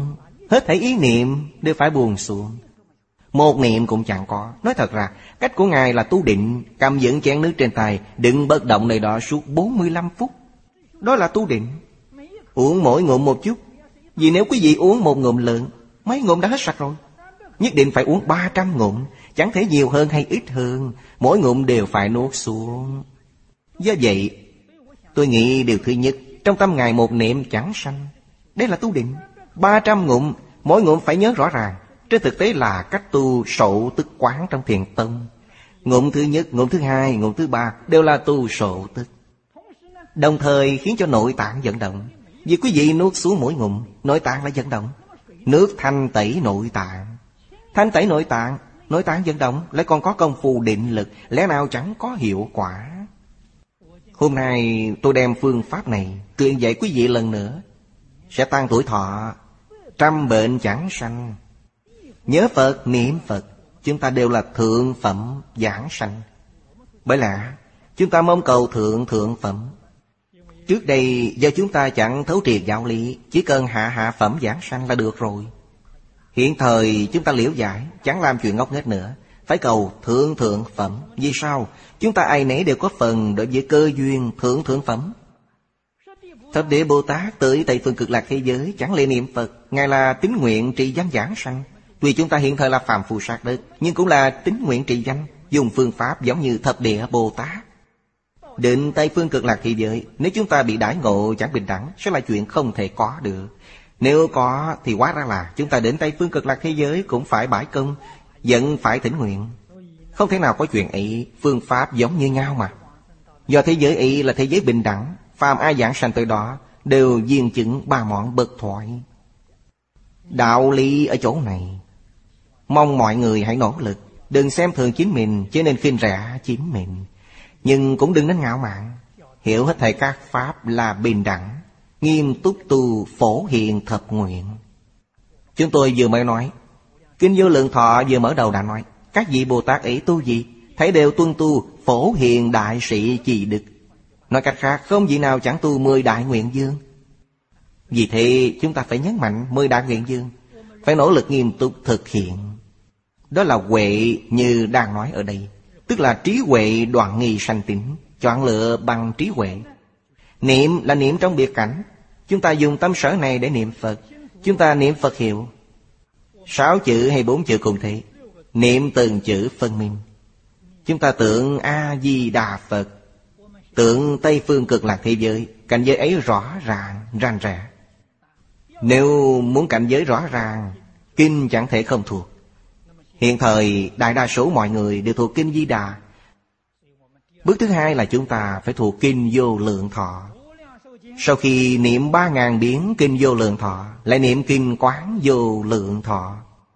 Hết thảy ý niệm đều phải buông xuống, một niệm cũng chẳng có. Nói thật ra, cách của Ngài là tu định, cầm vững chén nước trên tay, đừng bất động nơi đó suốt 45 phút. Đó là tu định. Uống mỗi ngụm một chút. Vì nếu quý vị uống một ngụm lượng, mấy ngụm đã hết sạch rồi. Nhất định phải uống 300 ngụm, chẳng thể nhiều hơn hay ít hơn, mỗi ngụm đều phải nuốt xuống. Do vậy, tôi nghĩ điều thứ nhất, trong tâm Ngài một niệm chẳng sanh. Đây là tu định. 300 ngụm, mỗi ngụm phải nhớ rõ ràng. Trên thực tế là cách tu sổ tức quán trong Thiền Tông. Ngụm thứ nhất, ngụm thứ hai, ngụm thứ ba đều là tu sổ tức. Đồng thời khiến cho nội tạng vận động. Vì quý vị nuốt xuống mỗi ngụm, nội tạng lại vận động. Nước thanh tẩy nội tạng. Thanh tẩy nội tạng vận động, lại còn có công phu định lực, lẽ nào chẳng có hiệu quả. Hôm nay tôi đem phương pháp này truyền dạy quý vị lần nữa, sẽ tăng tuổi thọ, trăm bệnh chẳng sanh. Nhớ Phật, niệm Phật, chúng ta đều là thượng phẩm giảng sanh. Bởi lẽ chúng ta mong cầu thượng phẩm. Trước đây do chúng ta chẳng thấu triệt giáo lý, chỉ cần hạ phẩm giảng sanh là được rồi. Hiện thời chúng ta liễu giải, chẳng làm chuyện ngốc nghếch nữa, phải cầu thượng phẩm. Vì sao? Chúng ta ai nấy đều có phần đối với cơ duyên thượng phẩm. Thập Địa Bồ Tát tới Tây Phương Cực Lạc thế giới chẳng lệ niệm Phật, Ngài là tín nguyện trì danh giảng sanh. Tuy chúng ta hiện thời là phàm phu sát đất, nhưng cũng là tín nguyện trì danh, dùng phương pháp giống như Thập Địa Bồ Tát. Định Tây Phương Cực Lạc thế giới, nếu chúng ta bị đãi ngộ chẳng bình đẳng, sẽ là chuyện không thể có được. Nếu có thì hóa ra là chúng ta đến Tây Phương Cực Lạc thế giới cũng phải bãi công, vẫn phải thỉnh nguyện. Không thể nào có chuyện ấy, phương pháp giống như nhau mà. Do thế giới ấy là thế giới bình đẳng, phàm ai giảng sanh tới đó đều viên chứng ba mọn bất thoại. Đạo lý ở chỗ này, mong mọi người hãy nỗ lực, đừng xem thường chính mình, chứ nên khinh rẻ chính mình. Nhưng cũng đừng nên ngạo mạn, hiểu hết thảy các pháp là bình đẳng, nghiêm túc tu phổ hiền thập nguyện. Chúng tôi vừa mới nói, Kinh Vô Lượng Thọ vừa mở đầu đã nói, các vị Bồ Tát ấy tu gì? Thấy đều tuân tu phổ hiền đại sĩ trì đức. Nói cách khác, không vị nào chẳng tu 10 đại nguyện dương. Vì thế chúng ta phải nhấn mạnh 10 đại nguyện dương, phải nỗ lực nghiêm túc thực hiện. Đó là huệ như đang nói ở đây, tức là trí huệ đoạn nghi sanh tính, chọn lựa bằng trí huệ. Niệm là niệm trong biệt cảnh. Chúng ta dùng tâm sở này để niệm Phật. Chúng ta niệm Phật hiệu 6 chữ hay 4 chữ cùng thế, niệm từng chữ phân minh. Chúng ta tưởng A-di-đà Phật, tưởng Tây Phương Cực Lạc thế giới, cảnh giới ấy rõ ràng, rành rẽ. Nếu muốn cảnh giới rõ ràng, kinh chẳng thể không thuộc. Hiện thời đại đa số mọi người đều thuộc Kinh Di Đà. Bước thứ hai là chúng ta phải thuộc Kinh Vô Lượng Thọ. Sau khi niệm 3.000 biến Kinh Vô Lượng Thọ, lại niệm Kinh Quán Vô Lượng Thọ.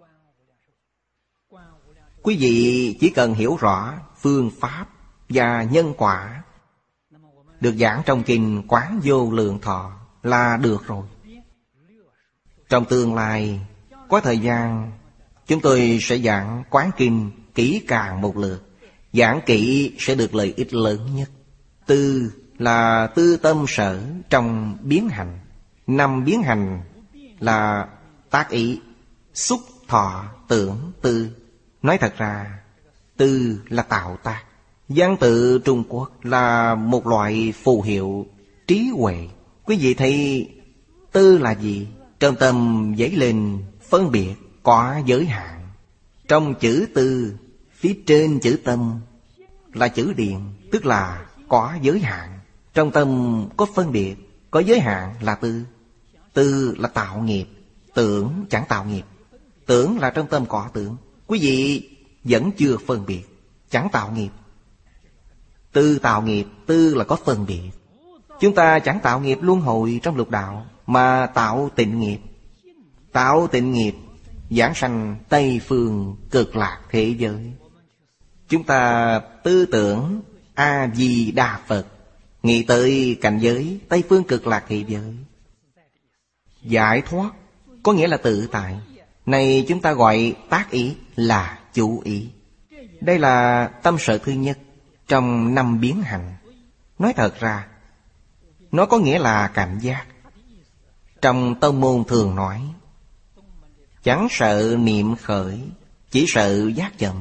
Quý vị chỉ cần hiểu rõ phương pháp và nhân quả được giảng trong Kinh Quán Vô Lượng Thọ là được rồi. Trong tương lai có thời gian, chúng tôi sẽ giảng Quán Kinh kỹ càng một lượt. Giảng kỹ sẽ được lợi ích lớn nhất. Tư là tư tâm sở trong biến hành. 5 biến hành là tác ý, xúc, thọ, tưởng, tư. Nói thật ra, tư là tạo tác. Văn tự Trung Quốc là một loại phù hiệu trí huệ. Quý vị thấy tư là gì? Trong tâm dấy lên phân biệt có giới hạn. Trong chữ tư, phía trên chữ tâm là chữ điện, tức là có giới hạn. Trong tâm có phân biệt, có giới hạn là tư. Tư là tạo nghiệp, tưởng chẳng tạo nghiệp. Tưởng là trong tâm có tưởng. Quý vị vẫn chưa phân biệt, chẳng tạo nghiệp. Tư tạo nghiệp, tư là có phân biệt. Chúng ta chẳng tạo nghiệp luân hồi trong lục đạo, mà tạo tịnh nghiệp. Tạo tịnh nghiệp giảng sanh Tây Phương Cực Lạc thế giới. Chúng ta tư tưởng A-di-đà Phật, nghĩ tới cảnh giới Tây Phương Cực Lạc thế giới. Giải thoát có nghĩa là tự tại. Này chúng ta gọi tác ý là chủ ý. Đây là tâm sở thứ nhất trong 5 biến hành. Nói thật ra, nó có nghĩa là cảm giác. Trong tông môn thường nói, Chẳng sợ niệm khởi, chỉ sợ giác chậm.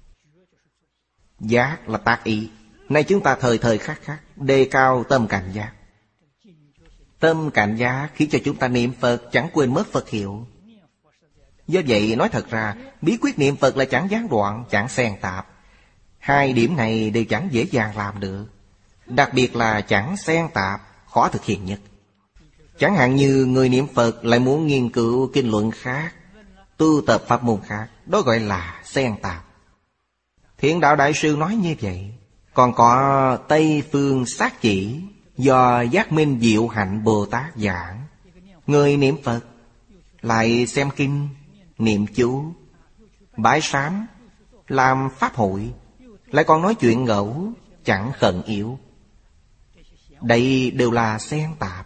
Giác là tác ý. Nay chúng ta thời thời khắc khắc đề cao tâm cảnh giác. Tâm cảnh giác khiến cho chúng ta niệm Phật chẳng quên mất Phật hiệu. Do vậy nói thật ra, bí quyết niệm Phật là chẳng gián đoạn, chẳng xen tạp. Hai điểm này đều chẳng dễ dàng làm được. Đặc biệt là chẳng xen tạp, khó thực hiện nhất. Chẳng hạn như người niệm Phật lại muốn nghiên cứu kinh luận khác, tu tập pháp môn khác, đó gọi là xen tạp. Thiện Đạo Đại Sư nói như vậy. Còn có Tây Phương Sát Chỉ do Giác Minh Diệu Hạnh Bồ Tát giảng. Người niệm Phật lại xem kinh, niệm chú, bái sám, làm pháp hội, lại còn nói chuyện ngẫu, chẳng khẩn yếu. Đây đều là xen tạp.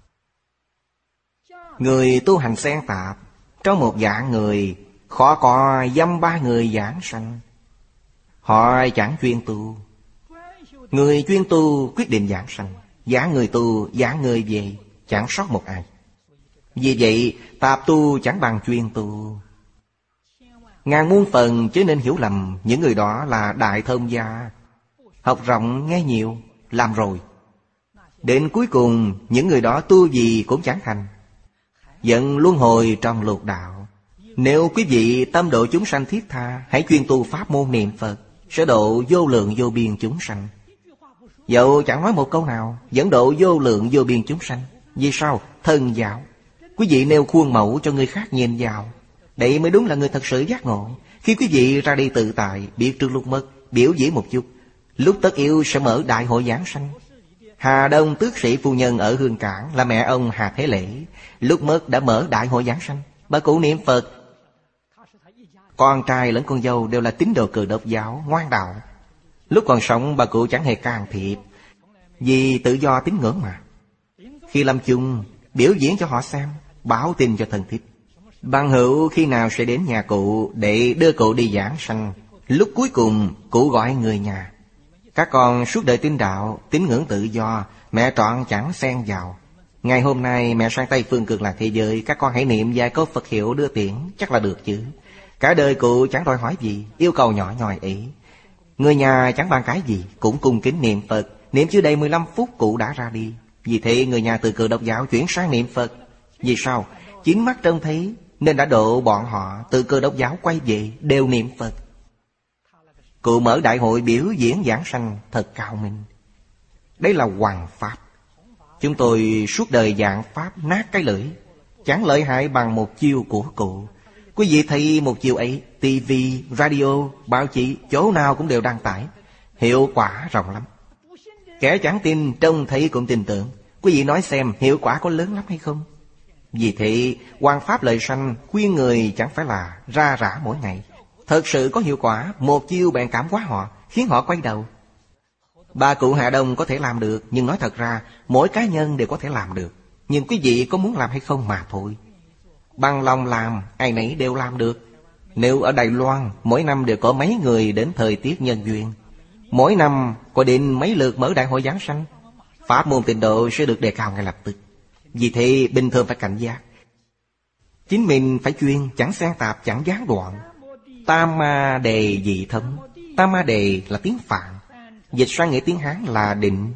Người tu hành xen tạp, trong một dạng người khó có dăm ba người giảng sanh. Họ chẳng chuyên tu. Người chuyên tu quyết định giảng sanh, giảng người tu, giảng người về, chẳng sót một ai. Vì vậy tạp tu chẳng bằng chuyên tu. Ngàn muôn phần chớ nên hiểu lầm những người đó là đại thông gia. Học rộng nghe nhiều, làm rồi. Đến cuối cùng những người đó tu gì cũng chẳng thành, vẫn luân hồi trong lục đạo. Nếu quý vị tâm độ chúng sanh thiết tha, hãy chuyên tu pháp môn niệm Phật, sẽ độ vô lượng vô biên chúng sanh. Dẫu chẳng nói một câu nào, vẫn độ vô lượng vô biên chúng sanh. Vì sao? Thân giáo. Quý vị nêu khuôn mẫu cho người khác nhìn vào, đấy mới đúng là người thật sự giác ngộ. Khi quý vị ra đi tự tại, biết trước lúc mất, biểu diễn một chút, lúc tất yếu sẽ mở đại hội giảng sanh. Hà Đông tước sĩ phu nhân ở Hương Cảng là mẹ ông Hà Thế Lễ, lúc mất đã mở đại hội giảng sanh. Bà cụ niệm Phật. Con trai lẫn con dâu đều là tín đồ Cơ Đốc giáo, ngoan đạo. Lúc còn sống bà cụ chẳng hề can thiệp, vì tự do tín ngưỡng mà. Khi lâm chung, biểu diễn cho họ xem, báo tin cho thân thích. Bằng hữu khi nào sẽ đến nhà cụ để đưa cụ đi giảng sanh. Lúc cuối cùng cụ gọi người nhà: các con suốt đời tin đạo, tín ngưỡng tự do, mẹ trọn chẳng xen vào. Ngày hôm nay mẹ sang Tây Phương Cực Lạc thế giới, các con hãy niệm vài câu Phật hiệu đưa tiễn, chắc là được chứ. Cả đời cụ chẳng đòi hỏi gì, yêu cầu nhỏ nhoi ấy. Người nhà chẳng bàn cái gì, cũng cung kính niệm Phật. Niệm chưa đầy 15 phút cụ đã ra đi. Vì thế người nhà từ Cơ Đốc giáo chuyển sang niệm Phật. Vì sao? Chính mắt trông thấy, nên đã độ bọn họ từ Cơ Đốc giáo quay về đều niệm Phật. Cụ mở đại hội biểu diễn giảng sanh thật cao minh. Đây là hoằng pháp. Chúng tôi suốt đời giảng pháp nát cái lưỡi, chẳng lợi hại bằng một chiêu của cụ. Quý vị thấy một chiêu ấy, tivi, radio, báo chí, chỗ nào cũng đều đăng tải. Hiệu quả rộng lắm. Kẻ chẳng tin trông thấy cũng tin tưởng. Quý vị nói xem hiệu quả có lớn lắm hay không? Vì thế hoằng pháp lợi sanh khuyên người chẳng phải là ra rã mỗi ngày. Thật sự có hiệu quả, một chiêu bèn cảm hóa họ, khiến họ quay đầu. Bà cụ Hà Đông có thể làm được, nhưng nói thật ra mỗi cá nhân đều có thể làm được. Nhưng quý vị có muốn làm hay không mà thôi. Bằng lòng làm, ai nấy đều làm được. Nếu ở Đài Loan, mỗi năm đều có mấy người đến thời tiết nhân duyên, mỗi năm có đến mấy lượt mở đại hội giảng sanh, pháp môn tịnh độ sẽ được đề cao ngay lập tức. Vì thế bình thường phải cảnh giác. Chính mình phải chuyên, chẳng xen tạp, chẳng gián đoạn. Tam ma đề dị thống. Tam ma đề là tiếng Phạn, dịch sang nghĩa tiếng Hán là định.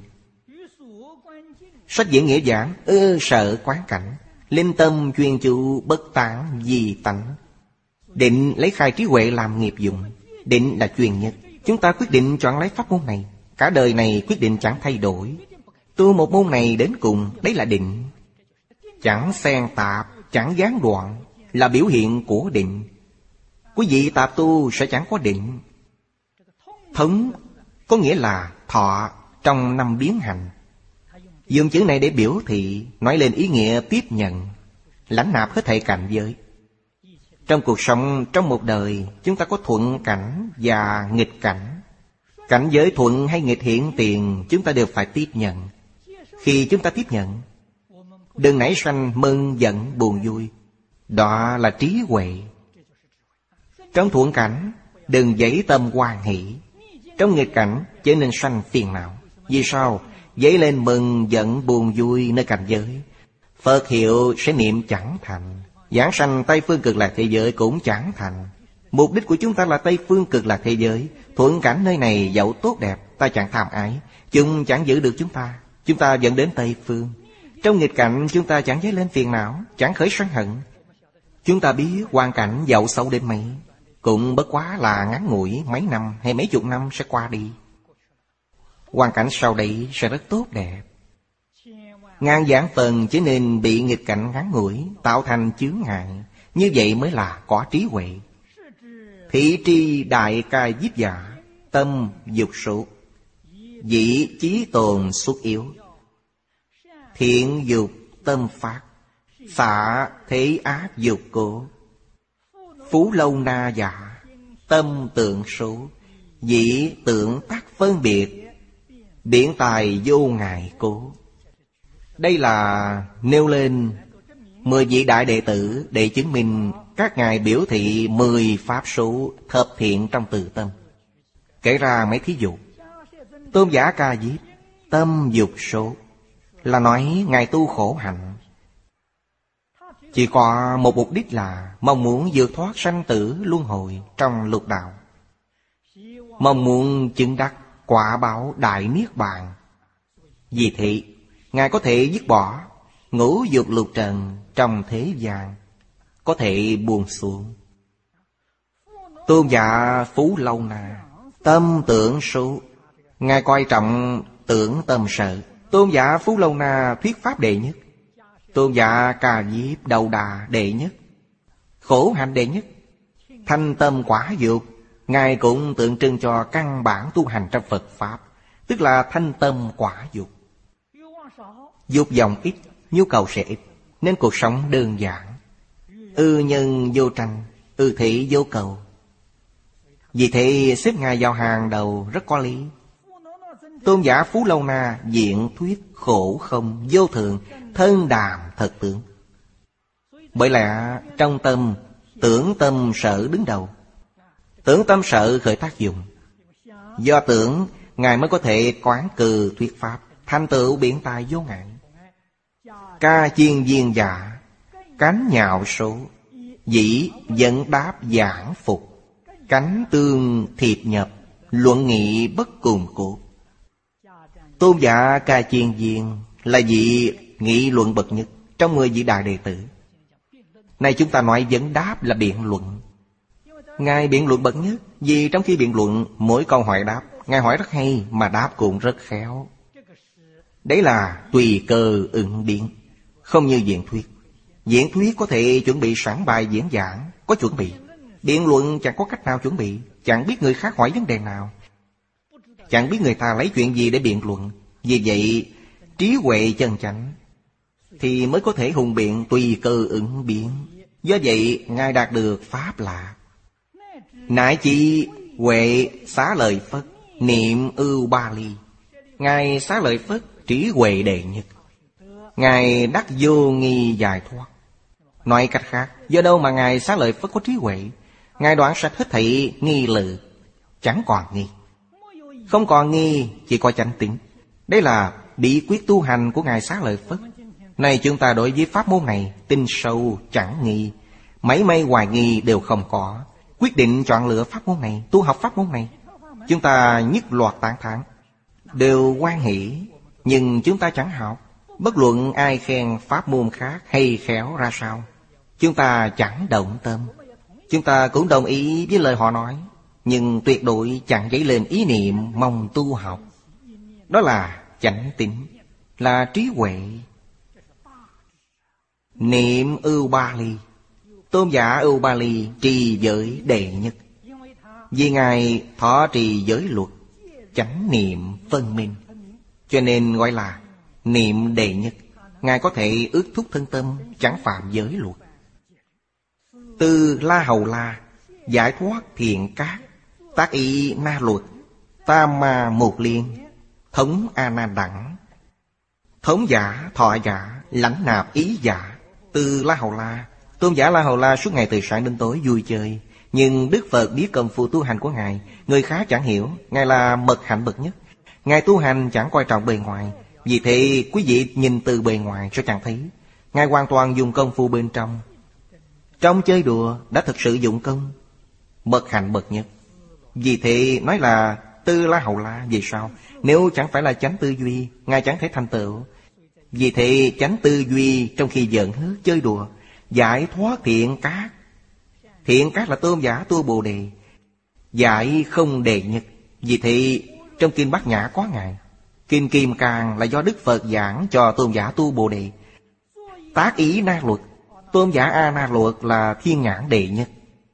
Sách diễn nghĩa giảng sở quán cảnh, linh tâm chuyên chú bất tán di tánh. Định lấy khai trí huệ làm nghiệp dụng. Định là chuyên nhất. Chúng ta quyết định chọn lấy pháp môn này, cả đời này quyết định chẳng thay đổi. Tu một môn này đến cùng, đấy là định. Chẳng xen tạp, chẳng gián đoạn, là biểu hiện của định. Quý vị tạp tu sẽ chẳng có định. Thống có nghĩa là thọ trong năm biến hành. Dùng chữ này để biểu thị, nói lên ý nghĩa tiếp nhận, lãnh nạp hết thảy cảnh giới. Trong cuộc sống, trong một đời, chúng ta có thuận cảnh và nghịch cảnh. Cảnh giới thuận hay nghịch hiện tiền, chúng ta đều phải tiếp nhận. Khi chúng ta tiếp nhận, đừng nảy sanh mừng giận buồn vui. Đó là trí huệ. Trong thuận cảnh, đừng dấy tâm hoan hỷ. Trong nghịch cảnh, chớ nên sanh phiền não. Vì sao? Dấy lên mừng giận buồn vui nơi cảnh giới, Phật hiệu sẽ niệm chẳng thành. Giảng sanh Tây Phương Cực Lạc thế giới cũng chẳng thành. Mục đích của chúng ta là Tây Phương Cực Lạc thế giới. Thuận cảnh nơi này dẫu tốt đẹp, ta chẳng tham ái, chúng chẳng giữ được chúng ta. Chúng ta dẫn đến Tây Phương. Trong nghịch cảnh chúng ta chẳng dấy lên phiền não, chẳng khởi sân hận. Chúng ta biết hoàn cảnh dẫu xấu đến mấy, cũng bất quá là ngắn ngủi mấy năm hay mấy chục năm sẽ qua đi. Hoàn cảnh sau đây sẽ rất tốt đẹp. Ngàn vạn phần chỉ nên bị nghịch cảnh ngắn ngủi tạo thành chướng ngại. Như vậy mới là có trí huệ. Thị tri đại ca diếp giả, tâm dục số, dĩ chí tồn xuất yếu. Thiện dục tâm phát, xả thế ác dục cố. Phú lâu na giả, tâm tượng số, dĩ tưởng tác phân biệt. Điển tài vô ngại cố. Đây là nêu lên 10 vị đại đệ tử để chứng minh các ngài biểu thị 10 pháp số thập thiện trong từ tâm. Kể ra mấy thí dụ. Tôn giả Ca Diếp, tâm dục số, là nói ngài tu khổ hạnh. Chỉ có một mục đích là mong muốn vượt thoát sanh tử luân hồi trong lục đạo, mong muốn chứng đắc quả báo đại niết bàn. Vì thế ngài có thể dứt bỏ ngũ dục lục trần trong thế gian, có thể buông xuống. Tôn giả Phú Lâu Na, tâm tưởng số, ngài coi trọng tưởng tâm sợ. Tôn giả Phú Lâu Na thuyết pháp đệ nhất. Tôn giả Ca Diếp đầu đà đệ nhất, khổ hạnh đệ nhất. Thanh tâm quả dục, ngài cũng tượng trưng cho căn bản tu hành trong Phật Pháp, tức là thanh tâm quả dục. Dục vọng ít, nhu cầu sẽ ít, nên cuộc sống đơn giản. Ư nhân vô tranh, ư thị vô cầu. Vì thế xếp ngài vào hàng đầu rất có lý. Tôn giả Phú Lâu Na diện thuyết khổ không vô thường, thân đàm thật tướng. Bởi lẽ trong tâm, tưởng tâm sở đứng đầu. Tưởng tâm sở khởi tác dụng. Do tưởng, ngài mới có thể quán cừ thuyết pháp, thành tựu biện tài vô ngại. Ca chiên viên giả, cánh nhạo số, dĩ dẫn đáp giảng phục. Cánh tương thiệp nhập, luận nghị bất cùng cốt. Tôn giả Ca Chiên Viên là vị nghị luận bậc nhất trong 10 vị đại đệ tử. Này chúng ta nói vấn đáp là biện luận. Ngài biện luận bậc nhất, vì trong khi biện luận mỗi câu hỏi đáp, ngài hỏi rất hay mà đáp cũng rất khéo. Đấy là tùy cơ ứng biến, không như diễn thuyết. Diễn thuyết có thể chuẩn bị sẵn bài diễn giảng, có chuẩn bị. Biện luận chẳng có cách nào chuẩn bị, chẳng biết người khác hỏi vấn đề nào, chẳng biết người ta lấy chuyện gì để biện luận. Vì vậy trí huệ chân chánh thì mới có thể hùng biện tùy cơ ứng biến. Do vậy ngài đạt được pháp lạ. Nại chỉ huệ xá lợi Phất, niệm ưu ba ly. Ngài xá lợi Phất trí huệ đệ nhất. Ngài đắc vô nghi giải thoát. Nói cách khác, do đâu mà ngài xá lợi Phất có trí huệ? Ngài đoạn sạch hết thảy nghi lự, chẳng còn nghi. Không còn nghi, chỉ có chánh tín. Đây là bí quyết tu hành của ngài xá lợi Phất. Này chúng ta đối với pháp môn này tin sâu chẳng nghi, mấy may hoài nghi đều không có. Quyết định chọn lựa pháp môn này, tu học pháp môn này, chúng ta nhất loạt tán thán, đều hoan hỷ. Nhưng chúng ta chẳng học. Bất luận ai khen pháp môn khác hay khéo ra sao, chúng ta chẳng động tâm. Chúng ta cũng đồng ý với lời họ nói, nhưng tuyệt đối chẳng dấy lên ý niệm mong tu học. Đó là chánh tín, là trí huệ. Niệm ưu ba ly. Tôn giả ưu ba ly trì giới đệ nhất. Vì ngài thọ trì giới luật, chánh niệm phân minh, cho nên gọi là niệm đệ nhất. Ngài có thể ước thúc thân tâm, chẳng phạm giới luật. Từ La Hầu La, giải thoát thiện cát, tác ý na luật, tam ma một liên, thống a na đẳng, thống giả thọ giả, lãnh nạp ý giả. Từ La Hầu La, tôn giả La Hầu La suốt ngày từ sáng đến tối vui chơi. Nhưng Đức Phật biết công phu tu hành của ngài, người khác chẳng hiểu. Ngài là mật hạnh bậc nhất. Ngài tu hành chẳng coi trọng bề ngoài. Vì thế quý vị nhìn từ bề ngoài sẽ chẳng thấy. Ngài hoàn toàn dùng công phu bên trong. Trong chơi đùa đã thực sự dụng công, bậc hạnh bậc nhất. Vì thế nói là Tư La Hầu La. Vì sao? Nếu chẳng phải là chánh tư duy, Ngài chẳng thể thành tựu. Vì thế chánh tư duy trong khi giận hớt chơi đùa, giải thoát thiện cát. Thiện cát là tôn giả tu Bồ Đề, giải không đệ nhất. Vì thế trong Kinh Bát Nhã có Ngài. Kinh Kim Cang là do Đức Phật giảng cho tôn giả tu Bồ Đề. Tác ý na luật, tôn giả A Na Luật là thiên nhãn đệ nhất.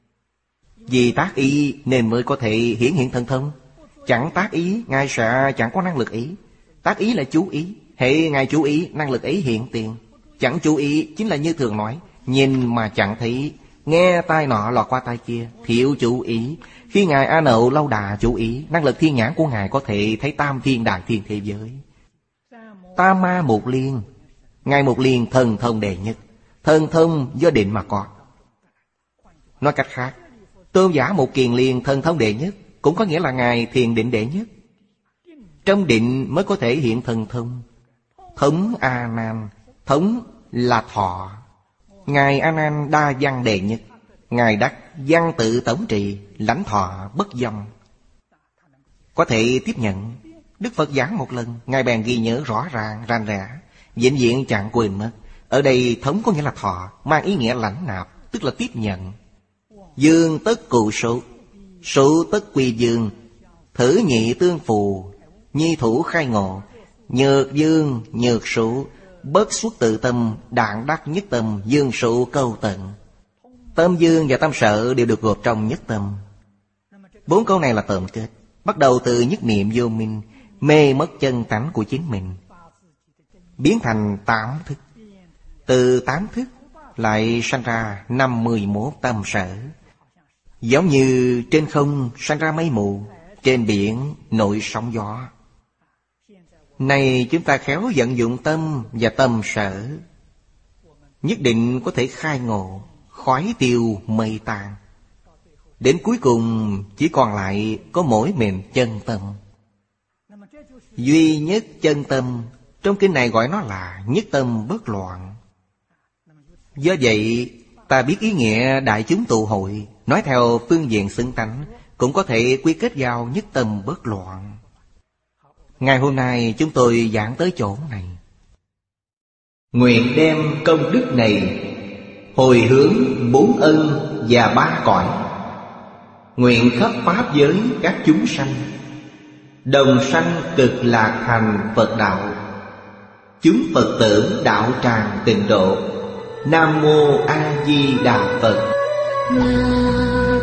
Vì tác ý nên mới có thể hiển hiện thần thông. Chẳng tác ý, Ngài sẽ chẳng có năng lực ý. Tác ý là chú ý. Hệ Ngài chú ý, năng lực ấy hiện tiền. Chẳng chú ý chính là như thường nói, nhìn mà chẳng thấy, nghe tai nọ lọt qua tai kia, thiếu chú ý. Khi Ngài A Nậu Lâu Đà chú ý, năng lực thiên nhãn của Ngài có thể thấy tam thiên đại thiên thế giới. Tam Ma Một Liên, Ngài Một Liên thần thông đệ nhất. Thần thông do định mà có. Nói cách khác, tôn giả Một Kiền Liên thần thông đệ nhất, cũng có nghĩa là Ngài thiền định đệ nhất. Trong định mới có thể hiện thần thông. Thống A Nan, thống là thọ. Ngài A Nan đa văn đệ nhất. Ngài đắc văn tự tổng trì, lãnh thọ bất dâm. Có thể tiếp nhận. Đức Phật giảng một lần, Ngài bèn ghi nhớ rõ ràng, rành rẽ, vĩnh viễn chẳng quên mất. Ở đây thống có nghĩa là thọ, mang ý nghĩa lãnh nạp, tức là tiếp nhận. Dương tất cụ số, số tất quy dương. Thử nhị tương phù, nhi thủ khai ngộ. Nhược dương, nhược số, bất xuất tự tâm, đạn đắc nhất tâm, dương số câu tận. Tâm dương và tâm sở đều được gộp trong nhất tâm. 4 câu này là tóm kết. Bắt đầu từ nhất niệm vô minh, mê mất chân tánh của chính mình, biến thành 8 thức. Từ 8 thức lại sanh ra 51 tâm sở. Giống như trên không sanh ra mây mù, trên biển nổi sóng gió. Này chúng ta khéo vận dụng tâm và tâm sở, nhất định có thể khai ngộ, khói tiêu mây tan. Đến cuối cùng chỉ còn lại có mỗi mình chân tâm. Duy nhất chân tâm, trong kinh này gọi nó là nhất tâm bất loạn. Do vậy ta biết ý nghĩa đại chúng tụ hội, nói theo phương diện xứng tánh, cũng có thể quy kết vào nhất tâm bất loạn. Ngày hôm nay chúng tôi giảng tới chỗ này. Nguyện đem công đức này hồi hướng 4 ân và 3 cõi. Nguyện khắp pháp giới các chúng sanh đồng sanh cực lạc thành Phật đạo. Chúng Phật tử đạo tràng tịnh độ. Nam mô A Di Đà Phật.